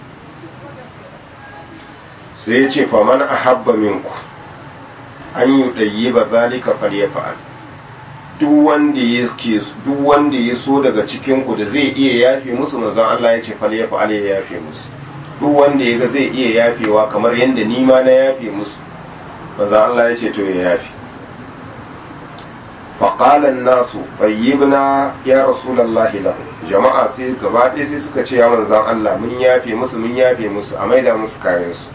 sai ya ce faman ahabba minku an yi ɗayi ba zalika falyafa'al duk wanda yake duk wanda ya so daga cikin ku da zai iya yafe musu manzon Allah ya ce fal ya fa'al ya yafe musu duk wanda yaga zai iya yafewa kamar yanda ni ma na yafe musu manzon Allah ya ce to ya yafe fa qala an-nasu tayyibna ya rasulullahi lahu jama'a sai gaba ɗaya sai suka ce ya manzon Allah mun yafe musu mun yafe musu a maida musu kayan su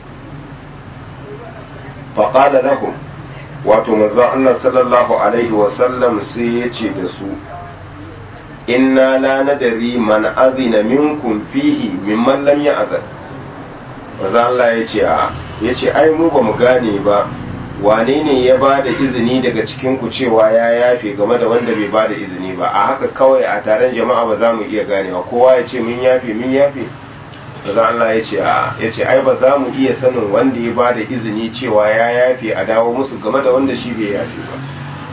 fa qala lahum wato manzon Allah sallallahu alaihi wasallam sai ya ce da su inna la nadari man azina minkum fihi mimman lam ya'zan manzon Allah ya ce a ya ce ai mu ba mu gane ba wane ne ya ba da izini daga cikin ku cewa ya yafe game da wanda bai ba da izini ba a haka kawai a taron jama'a ba za mu iya ganewa kowa ya ce mun yafe mun yafe manzon Allah ya ce a ya ce ai ba za mu iya sanin wanda ya ba da izini cewa ya yafe a dawo musu game da wanda shi bai yafe ba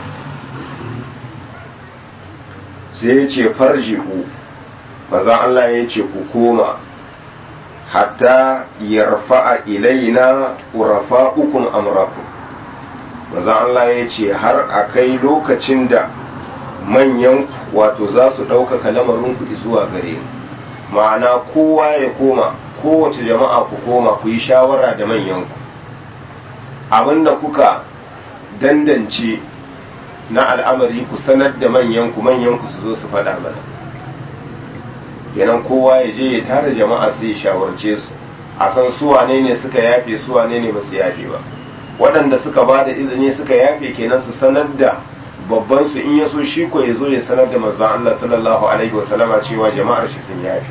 sai ya ce farji'u manzon Allah ya ce ku koma hatta yarfa'a ilaina urafa'ukum amrakum manzon Allah ya ce har a kai lokacin da manyan wato za su ɗaukaka lamarinku zuwa gare mu ma'ana kowa ya koma kowace jama'a ku koma ku yi shawara da manyanku abinda kuka dandance na al'amari ku sanar da manyanku manyanku su zo su faɗa mana kenan kowa ya je ya tara jama'a sai ya shawarce su a san su wane ne suka yafe su wane ne ba su yafe ba waɗanda suka ba da izini suka yafe kenan su sanar da babban su in yaso shi ko ya zo ya sanar da manzon Allah sallallahu alaihi wasallama cewa jama'ar shi sun yafe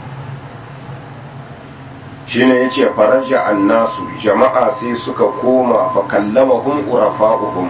shine yace faraja annasu jama'a sai suka koma fa kallamahum urafa'uhum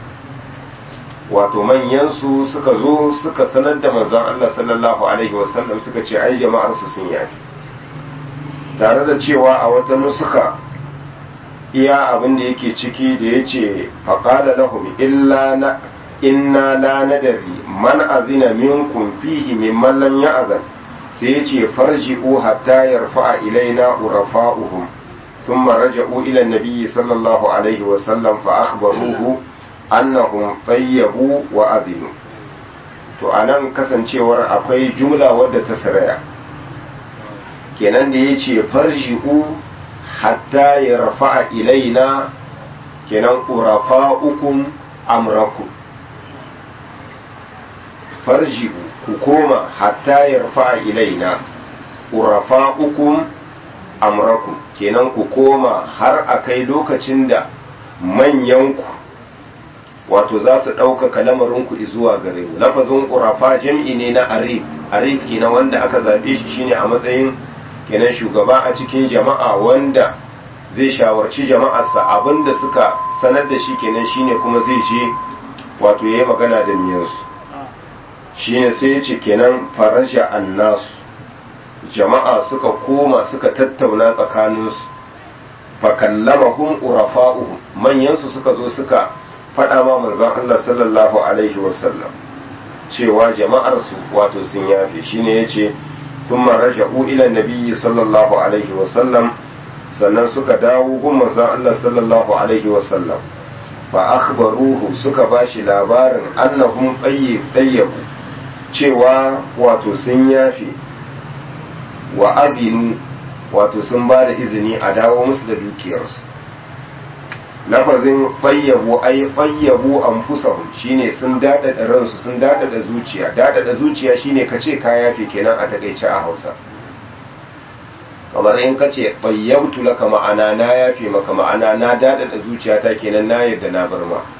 wato manyan su suka zo suka sanar da manzon Allah sallallahu alaihi wasallam suka ce ai jama'ar su sun yafe tare da cewa a wata nusuka iya abin da yake ciki da yace faqala lahum illa na inna la nadari man azina minkum fihi mimman lam ya'zan sai yace farji'u hatta yarfa'a ilaina urafa'uhum thumma raja'u ila an-nabi sallallahu alaihi wa sallam fa akhbaruhu annahum tayyabu wa adinu to anan kasancewar akwai jumla wadda ta saraya kenan da yace farji'u hatta yarfa'a ilaina kenan urafa'ukum amrakum farji'u ku koma hatta yarfa ilaina urafa'ukum amrakum kenan ku koma har akai lokacin da manyanku wato za su ɗaukaka lamarinku zuwa gare mu lafazin urafa jam'i ne na arif arif kenan wanda aka zaɓe shi shine a matsayin kenan shugaba a cikin jama'a wanda zai shawarci jama'arsa abinda suka sanar da shi kenan shine kuma zai je wato yayi magana da niyyarsu shine sai ya ce kenan faraja annasu jama'a suka koma suka tattauna tsakaninsu fakallamahum urafa'uhum manyansu suka zo suka faɗa ma manzon Allah sallallahu alaihi wasallam cewa jama'arsu wato sun yafe shine yace thumma raja'u ila nabiyyi sallallahu alaihi wasallam sannan suka dawo gun manzon Allah sallallahu alaihi wasallam fa akhbaruhu suka bashi labarin annahum tayyibu cewa wato sun yafe wa adinu wato sun ba da izini a dawo musu da dukiyarsu lafazin bayyabu ai bayyabu anfusahum shine sun dadada ransu sun dadada zuciya dadada zuciya shine kace ka yafe kenan a takeice a Hausa kamar in kace bayyabtu laka ma'ana na yafe maka ma'ana na dadada zuciyata kenan na yadda na bar ma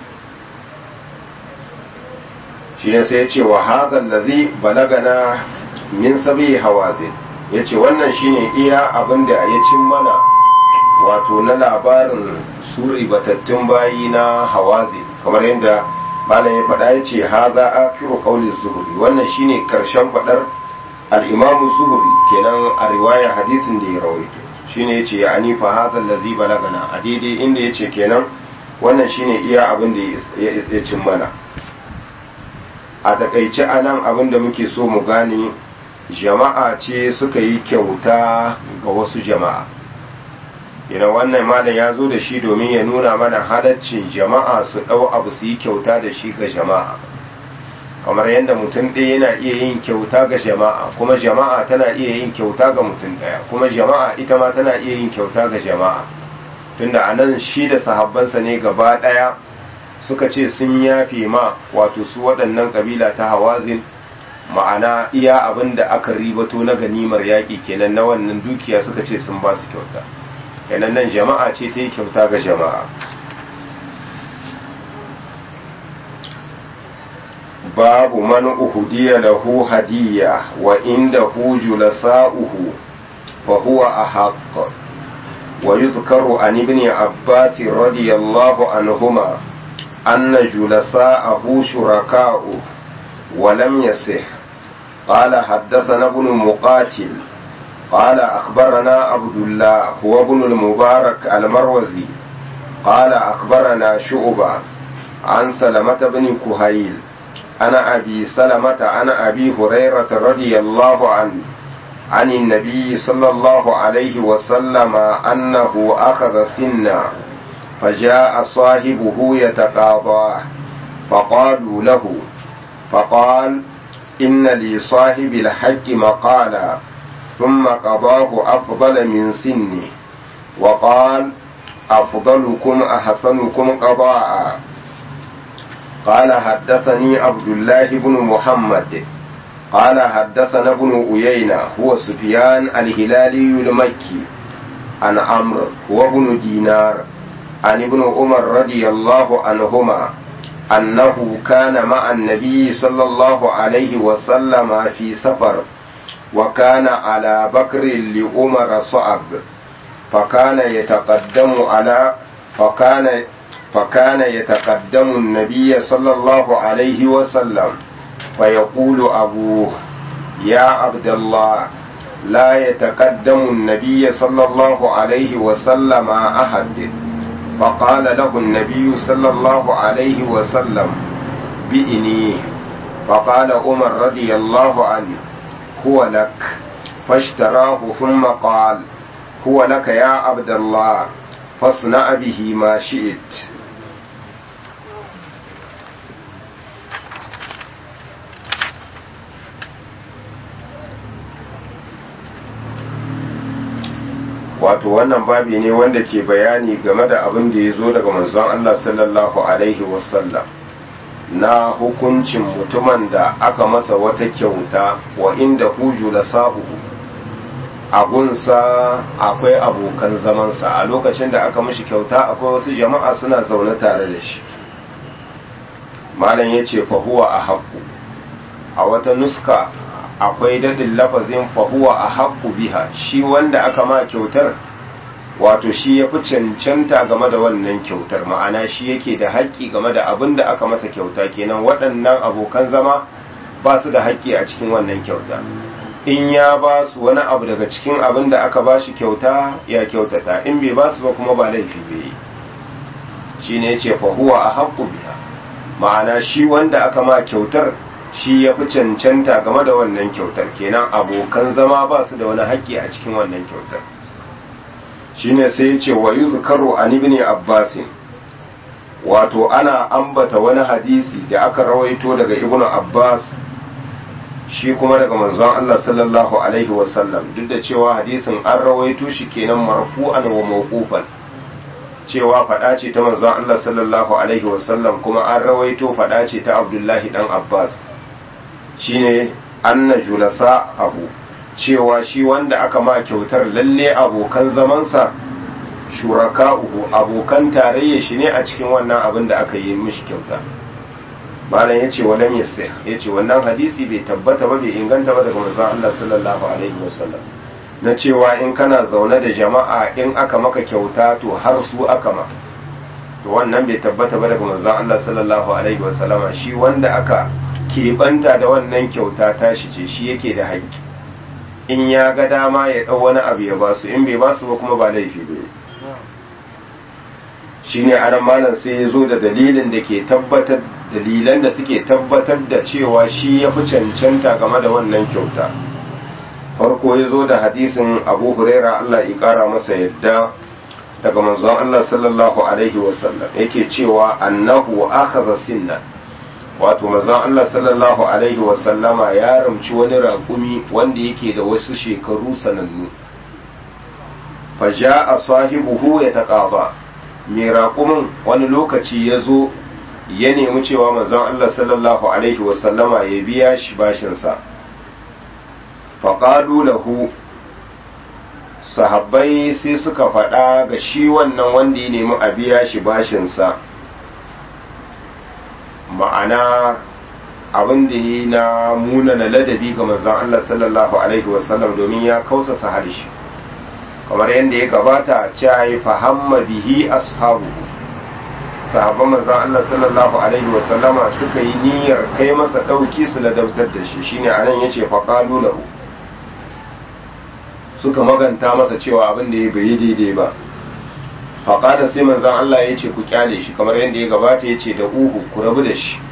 shine sai ya ce wa hadha allazi balagana min sabi hawazin yace wannan shine iya abinda ya cin mana wato na labarin suri batattun bayi na hawazi kamar yadda malam ya faɗa ya ce haza akiru qauliz zuhri wannan shine karshen faɗar al-imamu zuhri kenan a riwaya hadisin da ya rawaito shine yace ya ani fa hadha allazi balagana a daidai inda yace kenan wannan shine iya abin da ya ya cin mana a takaice anan abin da muke so mu gane jama'a ce suka yi kyauta ga wasu jama'a ina wannan malam ya zo da shi domin ya nuna mana halaccin jama'a su ɗau abu su yi kyauta da shi ga jama'a kamar yadda mutum ɗaya yana iya yin kyauta ga jama'a kuma jama'a tana iya yin kyauta ga mutum ɗaya kuma jama'a ita ma tana iya yin kyauta ga jama'a tunda a nan shi da sahabbansa ne gaba ɗaya suka ce sun yafe ma wato su waɗannan ƙabila ta hawazin ma'ana iya abin da aka ribato na ganimar yaƙi kenan na wannan dukiya suka ce sun ba su kyauta kenan nan jama'a ce ta yi kyauta ga jama'a babu man uhudiya lahu hadiyya wa inda hu julasa'uhu fa huwa ahaq wa yuzkaru an ibn abbas radiyallahu anhuma anna julasa'ahu shuraka'u wa lam yasih qala haddathana ibn muqatil قال أخبرنا عبد الله هو ابن المبارك المروزي قال أخبرنا شعبة عن سلمة بن كهيل أنا أبي سلمة أنا أبي هريرة رضي الله عنه عن النبي صلى الله عليه وسلم أنه أخذ سنا فجاء صاحبه يتقاضاه فقالوا له فقال إن لصاحب الحق مقالا ثم قضاه أفضل من سنه وقال أفضلكم أحسنكم قضاء قال حدثني عبد الله بن محمد قال حدثنا ابن أيينة هو سفيان الهلالي المكي عن عمرو هو ابن دينار عن ابن عمر رضي الله عنهما أنه كان مع النبي صلى الله عليه وسلم في سفر وكان على بكر لعمر صعب فكان يتقدم على فكان فكان يتقدم النبي صلى الله عليه وسلم فيقول أبوه يا عبد الله لا يتقدم النبي صلى الله عليه وسلم أحد فقال له النبي صلى الله عليه وسلم بإنيه فقال عمر رضي الله عنه هو لك فاشتراه ثم قال هو لك يا عبد الله فاصنع به ما شئت wato wannan babi ne wanda ke bayani game da abin da ya zo daga manzon Allah sallallahu alaihi wasallam na hukuncin mutumin da aka masa wata kyauta wa inda huju la sahuhu abunsa akwai abokan zamansa a lokacin da aka mishi kyauta akwai wasu jama'a suna zaune tare da shi malam ya ce fahuwa a haƙƙu a wata nuska akwai daɗin lafazin fahuwa a haƙƙu biha shi wanda aka ma kyautar wato shi ya fi cancanta game da wannan kyautar ma'ana shi yake da haƙƙi game da abin da aka masa kyauta kenan waɗannan abokan zama ba su da haƙƙi a cikin wannan kyauta in ya ba su wani abu daga cikin abin da aka ba shi kyauta ya kyautata in bai ba su ba kuma ba laifi bai yi shi ne ce fahuwa a haƙƙu biya ma'ana shi wanda aka ma kyautar shi ya fi cancanta game da wannan kyautar kenan abokan zama ba su da wani haƙƙi a cikin wannan kyautar shine sai ya ce wa yuzkaru an ibn abbas wato ana ambata wani hadisi da aka rawaito daga ibnu abbas shi kuma daga manzon Allah sallallahu alaihi wasallam duk da cewa hadisin an rawaito shi kenan marfu'an wa mawqufan cewa faɗa ce ta manzon Allah sallallahu alaihi wasallam kuma an rawaito faɗa ce ta Abdullahi dan Abbas shine anna julasa abu cewa shi wanda aka ma kyautar lalle abokan zamansa shuraka'uhu abokan tarayya shi ne a cikin wannan abin da aka yi mishi kyauta malam yace walam yasih yace wannan hadisi bai tabbata ba bai inganta ba daga manzon Allah sallallahu alaihi wasallam na cewa in kana zaune da jama'a in aka maka kyauta to har su aka ma to wannan bai tabbata ba daga manzon Allah sallallahu alaihi wasallama shi wanda aka keɓanta da wannan kyauta tashi ce shi yake da haƙƙi in ya ga dama ya ɗau wani abu ya basu in bai basu ba kuma ba laifi ba shine anan malam sai ya zo da dalilin da ke tabbatar dalilan da suke tabbatar da cewa shi ya fi cancanta game da wannan kyauta farko ya zo da hadisin Abu Huraira Allah ya kara masa yadda daga manzon Allah sallallahu alaihi wasallam yake cewa annahu akhadha sinna wato manzon Allah sallallahu alaihi wasallama ya ramci wani raƙumi wanda yake da wasu shekaru sanannu faja'a sahibuhu yataqaba mai raƙumin wani lokaci ya zo ya nemi cewa manzon Allah sallallahu alaihi wasallama ya biya shi bashinsa faƙalu lahu sahabbai sai suka faɗa ga shi wannan wanda ya nemi a biya shi bashinsa ma'ana abin da yi na munana ladabi ga manzon Allah sallallahu alaihi wasallam domin ya kausasa harshe kamar yadda ya gabata cewa ya fahamma bihi ashabu sahabban manzon Allah sallallahu alaihi wasallama suka yi niyyar kai masa dauki su ladabtar da shi shine anan yace faqalu lahu suka maganta masa cewa abin da ya bai daidai ba faqala sai manzon Allah yace ku kyale shi kamar yadda ya gabata yace da uhu ku rabu da shi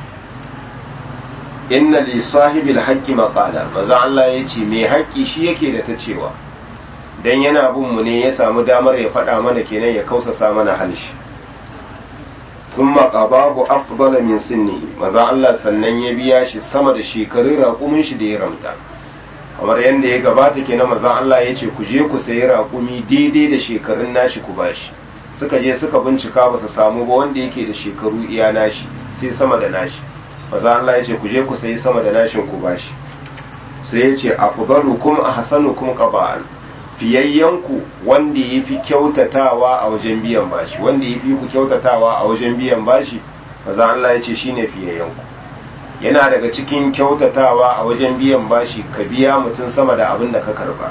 inna li sahibil haqqi maqala manzon Allah yace me haƙƙi shi yake da ta cewa dan yana bin mu ne ya samu damar ya faɗa mana kenan ya kausasa mana halshi kuma qabahu afdala min sinnihi maza Allah sannan ya biya shi sama da shekarun raƙumin shi da ya ramta kamar yadda ya gabata kenan maza Allah ya ce ku je ku sayi raƙumi daidai da shekarun nashi ku bashi suka je suka bincika ba su samu ba wanda yake da shekaru iya nashi sai sama da nashi maza Allah ya ce ku je ku sayi sama da nashin ku bashi sai ya ce afdalukum ahsanukum qaba'an fiyayyanku wanda ya fi kyautatawa a wajen biyan bashi wanda ya fi ku kyautatawa a wajen biyan bashi maza Allah ya ce shi ne fiyayyanku yana daga cikin kyautatawa a wajen biyan bashi ka biya mutum sama da abin da ka karba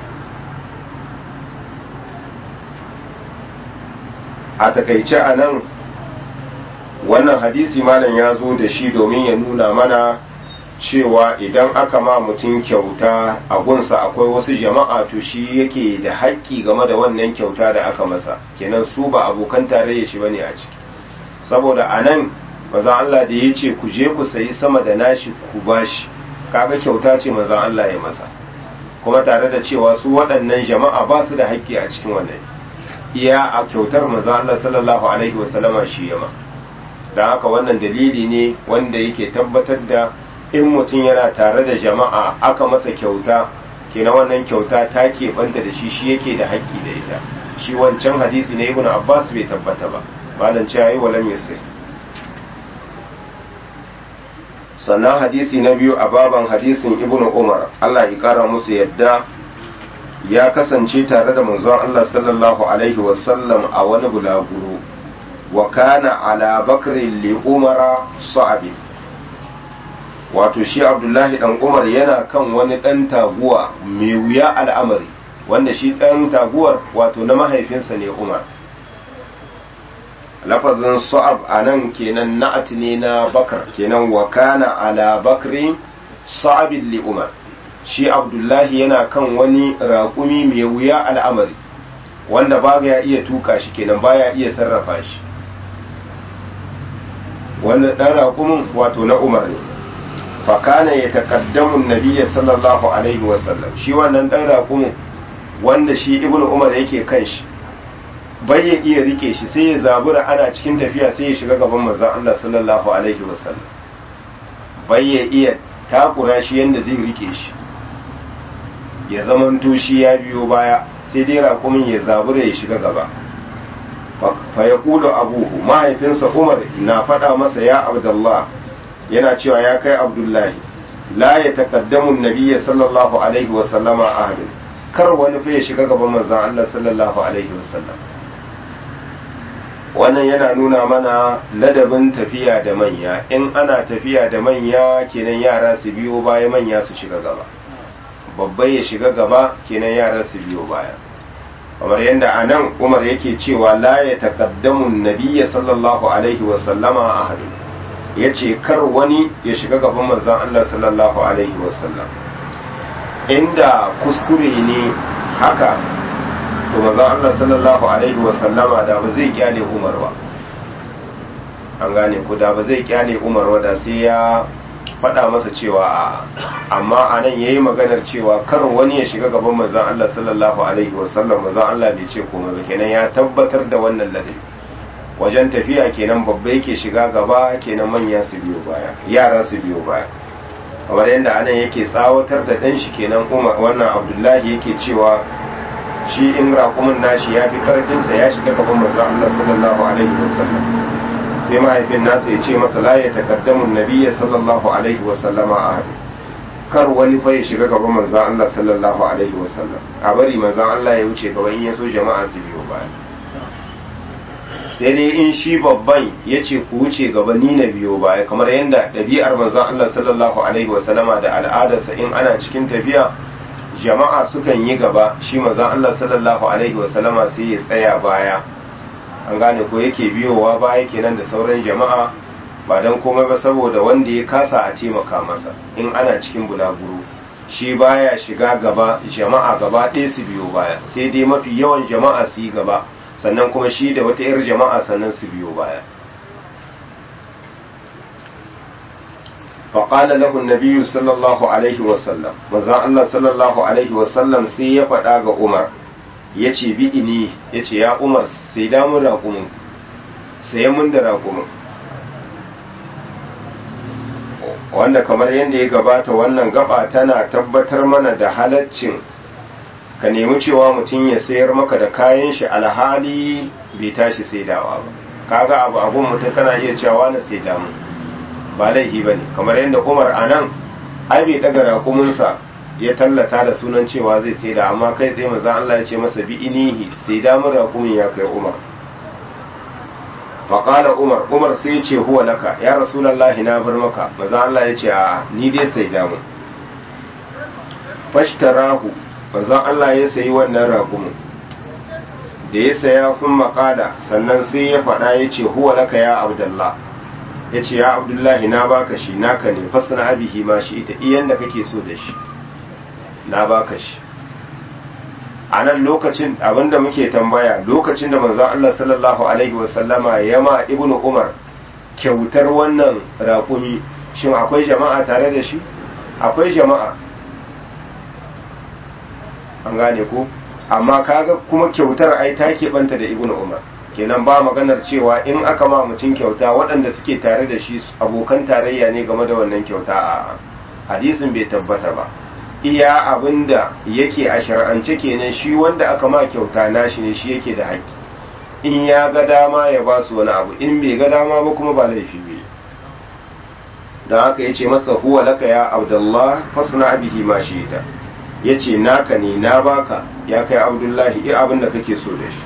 a takaice a nan wannan hadisi malam ya zo da shi domin ya nuna mana cewa idan aka ma mutum kyauta a gunsa akwai wasu jama'a to shi yake da haƙƙi game da wannan kyauta da aka masa kenan su ba abokan tarayya shi bane a ciki saboda anan manzon Allah da ya ce ku je ku sayi sama da nashi ku bashi kaga kyauta ce manzon Allah ya masa kuma tare da cewa su waɗannan jama'a ba su da haƙƙi a cikin wannan iya a kyautar manzon Allah sallallahu alaihi wasallama shi yama dan haka wannan dalili ne wanda yake tabbatar da in mutum yana tare da jama'a aka masa kyauta kenan wannan kyauta ta keɓanta da shi shi yake da haƙƙi da ita shi wancan hadisi na ibn abbas bai tabbata ba malam ce yayi walam yasir sannan hadisi na biyu a baban hadisin ibn umar Allah ya kara musu yadda ya kasance tare da manzon Allah sallallahu alaihi wasallam a wani bulaguro wa kana ala bakri li umara sa'abi wato shi abdullahi dan umar yana kan wani dan taguwa mai wuya al'amari wanda shi dan taguwar wato na mahaifinsa ne umar lafazin sa'ab anan kenan na'at ne na bakar kenan wa kana ala bakri sa'abin li umar shi abdullahi yana kan wani raƙumi mai wuya al'amari wanda ba ya iya tuka shi kenan baya iya sarrafa shi wanda dan raƙumin wato na umar ne fakana ya taƙaddamun nabiya sallallahu alaihi wasallam shi wannan ɗan raƙumin wanda shi ibn umar yake kan shi bai ya iya rike shi sai ya zabura ana cikin tafiya sai ya shiga gaban manzon Allah sallallahu alaihi wasallam bai ya iya takura shi yanda zai rike shi ya zamanto shi ya biyo baya sai dai raƙumin ya zabura ya shiga gaba fa yaqulu abuhu mahaifinsa Umar na faɗa masa ya Abdullah yana cewa ya kai Abdullahi la ya taqaddamu an-nabiy sallallahu alaihi wa sallama ahadun kar wani fa ya shiga gaban manzon Allah sallallahu alaihi wa sallam. Wannan yana nuna mana ladabin tafiya da manya, in ana tafiya da manya kenan yara su biyo baya manya su shiga gaba, babba ya shiga gaba kenan yara su biyo baya, kamar yadda a nan Umar yake cewa la ya taqaddamu an-nabiyya sallallahu alaihi wa sallama ahadun, yace kar wani ya shiga gaban manzon Allah sallallahu alaihi wa sallam. Inda kuskure ne haka to manzon Allah sallallahu alaihi wa sallama da ba zai kyale Umar ba, an gane ku, da ba zai kyale Umar ba, da sai ya faɗa masa cewa a amma a nan yayi maganar cewa kar wani ya shiga gaban manzon Allah sallallahu alaihi wa sallam. Manzon Allah bai ce komai ba, kenan ya tabbatar da wannan ladabi. Wajen tafiya kenan babba yake shiga gaba, kenan manya su biyo baya, yara su biyo baya, kamar yadda anan yake tsawatar da dan shi kenan Umar, wannan Abdullahi yake cewa shi in raƙumin nashi ya fi karfinsa ya shiga gaban manzon Allah sallallahu alaihi wasallam, sai mahaifin nasa ya ce masa la ya taqaddamu nabiyya sallallahu alaihi wasallama ahad, kar wani fa ya shiga gaban manzon Allah sallallahu alaihi wasallam, a bari manzon Allah ya wuce gaba, in ya so jama'a su biyo baya. Sai dai in shi babban ya ce ku wuce gaba ni na biyo baya, kamar yadda ɗabi'ar manzon Allah sallallahu alaihi wasallama da al'adarsa in ana cikin tafiya jama'a sukan yi gaba, shi manzon Allah sallallahu alaihi wasallama sai ya tsaya baya, an gane ko yake biyowa baya kenan da sauran jama'a, ba dan komai ba saboda wanda ya kasa a taimaka masa in ana cikin bulaguro, shi baya shiga gaba, jama'a gaba ɗaya su biyo baya, sai dai mafi yawan jama'a su yi gaba, sannan kuma shi da wata 'yar jama'a sannan su biyo baya. faƙala lahu nabiyu sallallahu alaihi wasallam, manzon Allah sallallahu alaihi wasallam sai ya faɗa ga Umar, ya ce bi ini, ya ce ya Umar sai damun raƙumin, sai mun da raƙumin, wanda kamar yadda ya gabata wannan gaba tana tabbatar mana da halaccin ka nemi cewa mutum ya sayar maka da kayan shi alhali bai tashi saidawa ba, kaga abu abun mutum kana iya cewa na sai damu ba laifi bane, kamar yadda Umar anan ai bai daga raƙuminsa ya tallata da sunan cewa zai saida, amma kai tsaye manzo Allah ya ce masa bi inihi sai damun raƙumin ya kai Umar. Faqala Umar, Umar sai ya ce huwa laka ya rasulullahi na bar maka, manzo Allah ya ce a ni dai sai damun. Fashtarahu, manzo Allah ya sayi wannan raƙumin, da ya saya kun maƙada sannan sai ya faɗa ya ce huwa laka ya Abdullah, ya ce ya Abdullahi na baka shi, naka ne, fasana abihi ma shi ita iyan da kake so da shi na baka shi. A nan lokacin abinda muke tambaya, lokacin da manzon Allah sallallahu alaihi wasallama ya ma Ibn Umar kyautar wannan raƙumi, shin akwai jama'a tare da shi? Akwai jama'a, an gane ko, amma kaga kuma kyautar ai ta keɓanta da Ibn Umar, kenan ba maganar cewa in aka ma mutum kyauta waɗanda suke tare da shi abokan tarayya ne game da wannan kyauta, a hadisin bai tabbata ba. Iya abinda yake a shar'ance kenan shi wanda aka ma kyauta nashi ne, shi yake da haƙƙi, in ya ga dama ya ba su wani abu, in bai ga dama ba kuma ba laifi bai. don haka ya ce masa huwa laka ya Abdullah fasna bihi ma shi'ta, ya ce naka ne na baka ya kai Abdullahi iya abin da kake so da shi.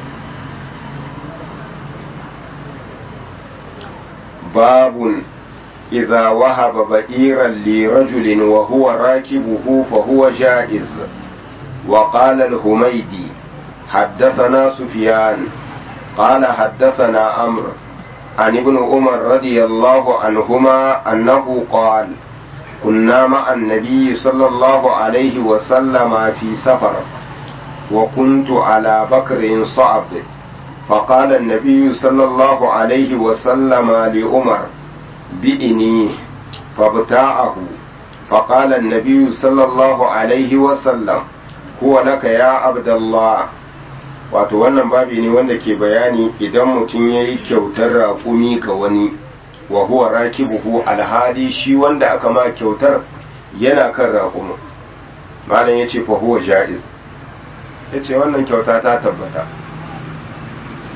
babun idza wahaba ba'iran li rajulin wa huwa rakibuhu fa huwa ja'iz. wa qala al-Humaydi haddathana Sufyan qala haddathana Amr عن ابن عمر رضي الله عنهما أنه قال كنا مع النبي صلى الله عليه وسلم في سفر وكنت على بكر صعب فقال النبي صلى الله عليه وسلم لعمر بئنيه فابتاعه فقال النبي صلى الله عليه وسلم هو لك يا عبد الله. wato wannan babi ne wanda ke bayani idan mutum ya yi kyautar raƙumi ga wani wa huwa rakibuhu alhali shi wanda aka ma kyautar yana kan raƙumin, malam ya ce fa huwa ja'iz, ya ce wannan kyauta ta tabbata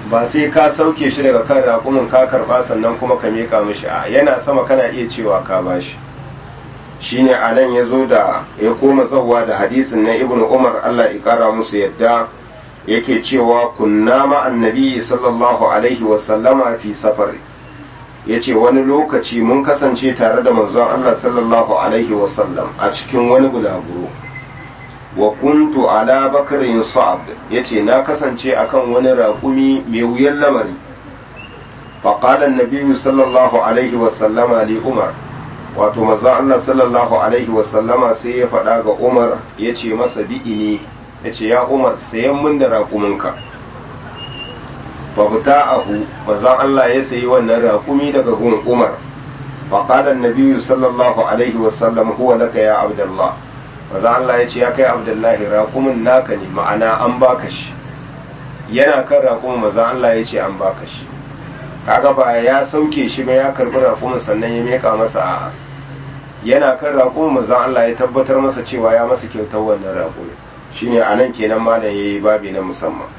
ba sai ka sauke shi daga kan raƙumin ka karɓa sannan kuma ka miƙa mishi a yana sama kana iya cewa ka bashi shine a nan ya zo da ya koma zauwa da hadisin na ibnu umar Allah ya ƙara musu yadda yake cewa kunna ma'an nabi sallallahu alaihi wasallama fi safari yace wani lokaci mun kasance tare da manzon Allah sallallahu alaihi wasallam a cikin wani bulaguro wa kuntu ala bakarin sa'ab yace na kasance akan wani raƙumi mai wuyan lamari fa qala an-nabi sallallahu alaihi wasallama li umar wato manzon Allah sallallahu alaihi wasallama sai ya faɗa ga umar yace masa bi'ini yace ya umar sayan mun da raƙuminka fa buta'ahu manzon Allah ya sayi wannan raƙumi daga gun umar fa qala an-nabi sallallahu alaihi wasallam huwa laka ya abdullah manzon Allah ya ce ya kai abdullahi raƙumin naka ne ma'ana an baka shi yana kan raƙumin manzon Allah ya ce an baka shi kaga ba ya sauke shi ba ya karbi raƙumin sannan ya meka masa a'a yana kan raƙumin manzon Allah ya tabbatar masa cewa ya masa kyautar wannan raƙumin shine anan kenan malam yayi babi na musamman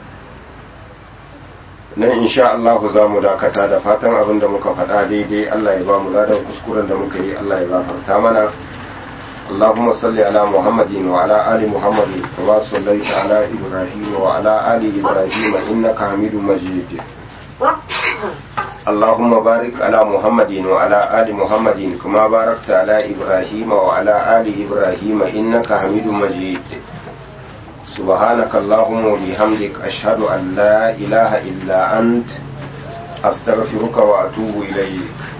nan insha Allah za mu dakata da fatan abin da muka faɗa daidai Allah ya ba mu ladan kuskuren da muka yi Allah ya gafarta mana اللهم صل على محمد وعلى آل محمد كما صليت على إبراهيم وعلى آل إبراهيم إنك حميد مجيد اللهم بارك على محمد وعلى آل محمد كما باركت على إبراهيم وعلى آل إبراهيم إنك حميد مجيد سبحانك اللهم وبحمدك أشهد أن لا إله إلا أنت أستغفرك وأتوب إليك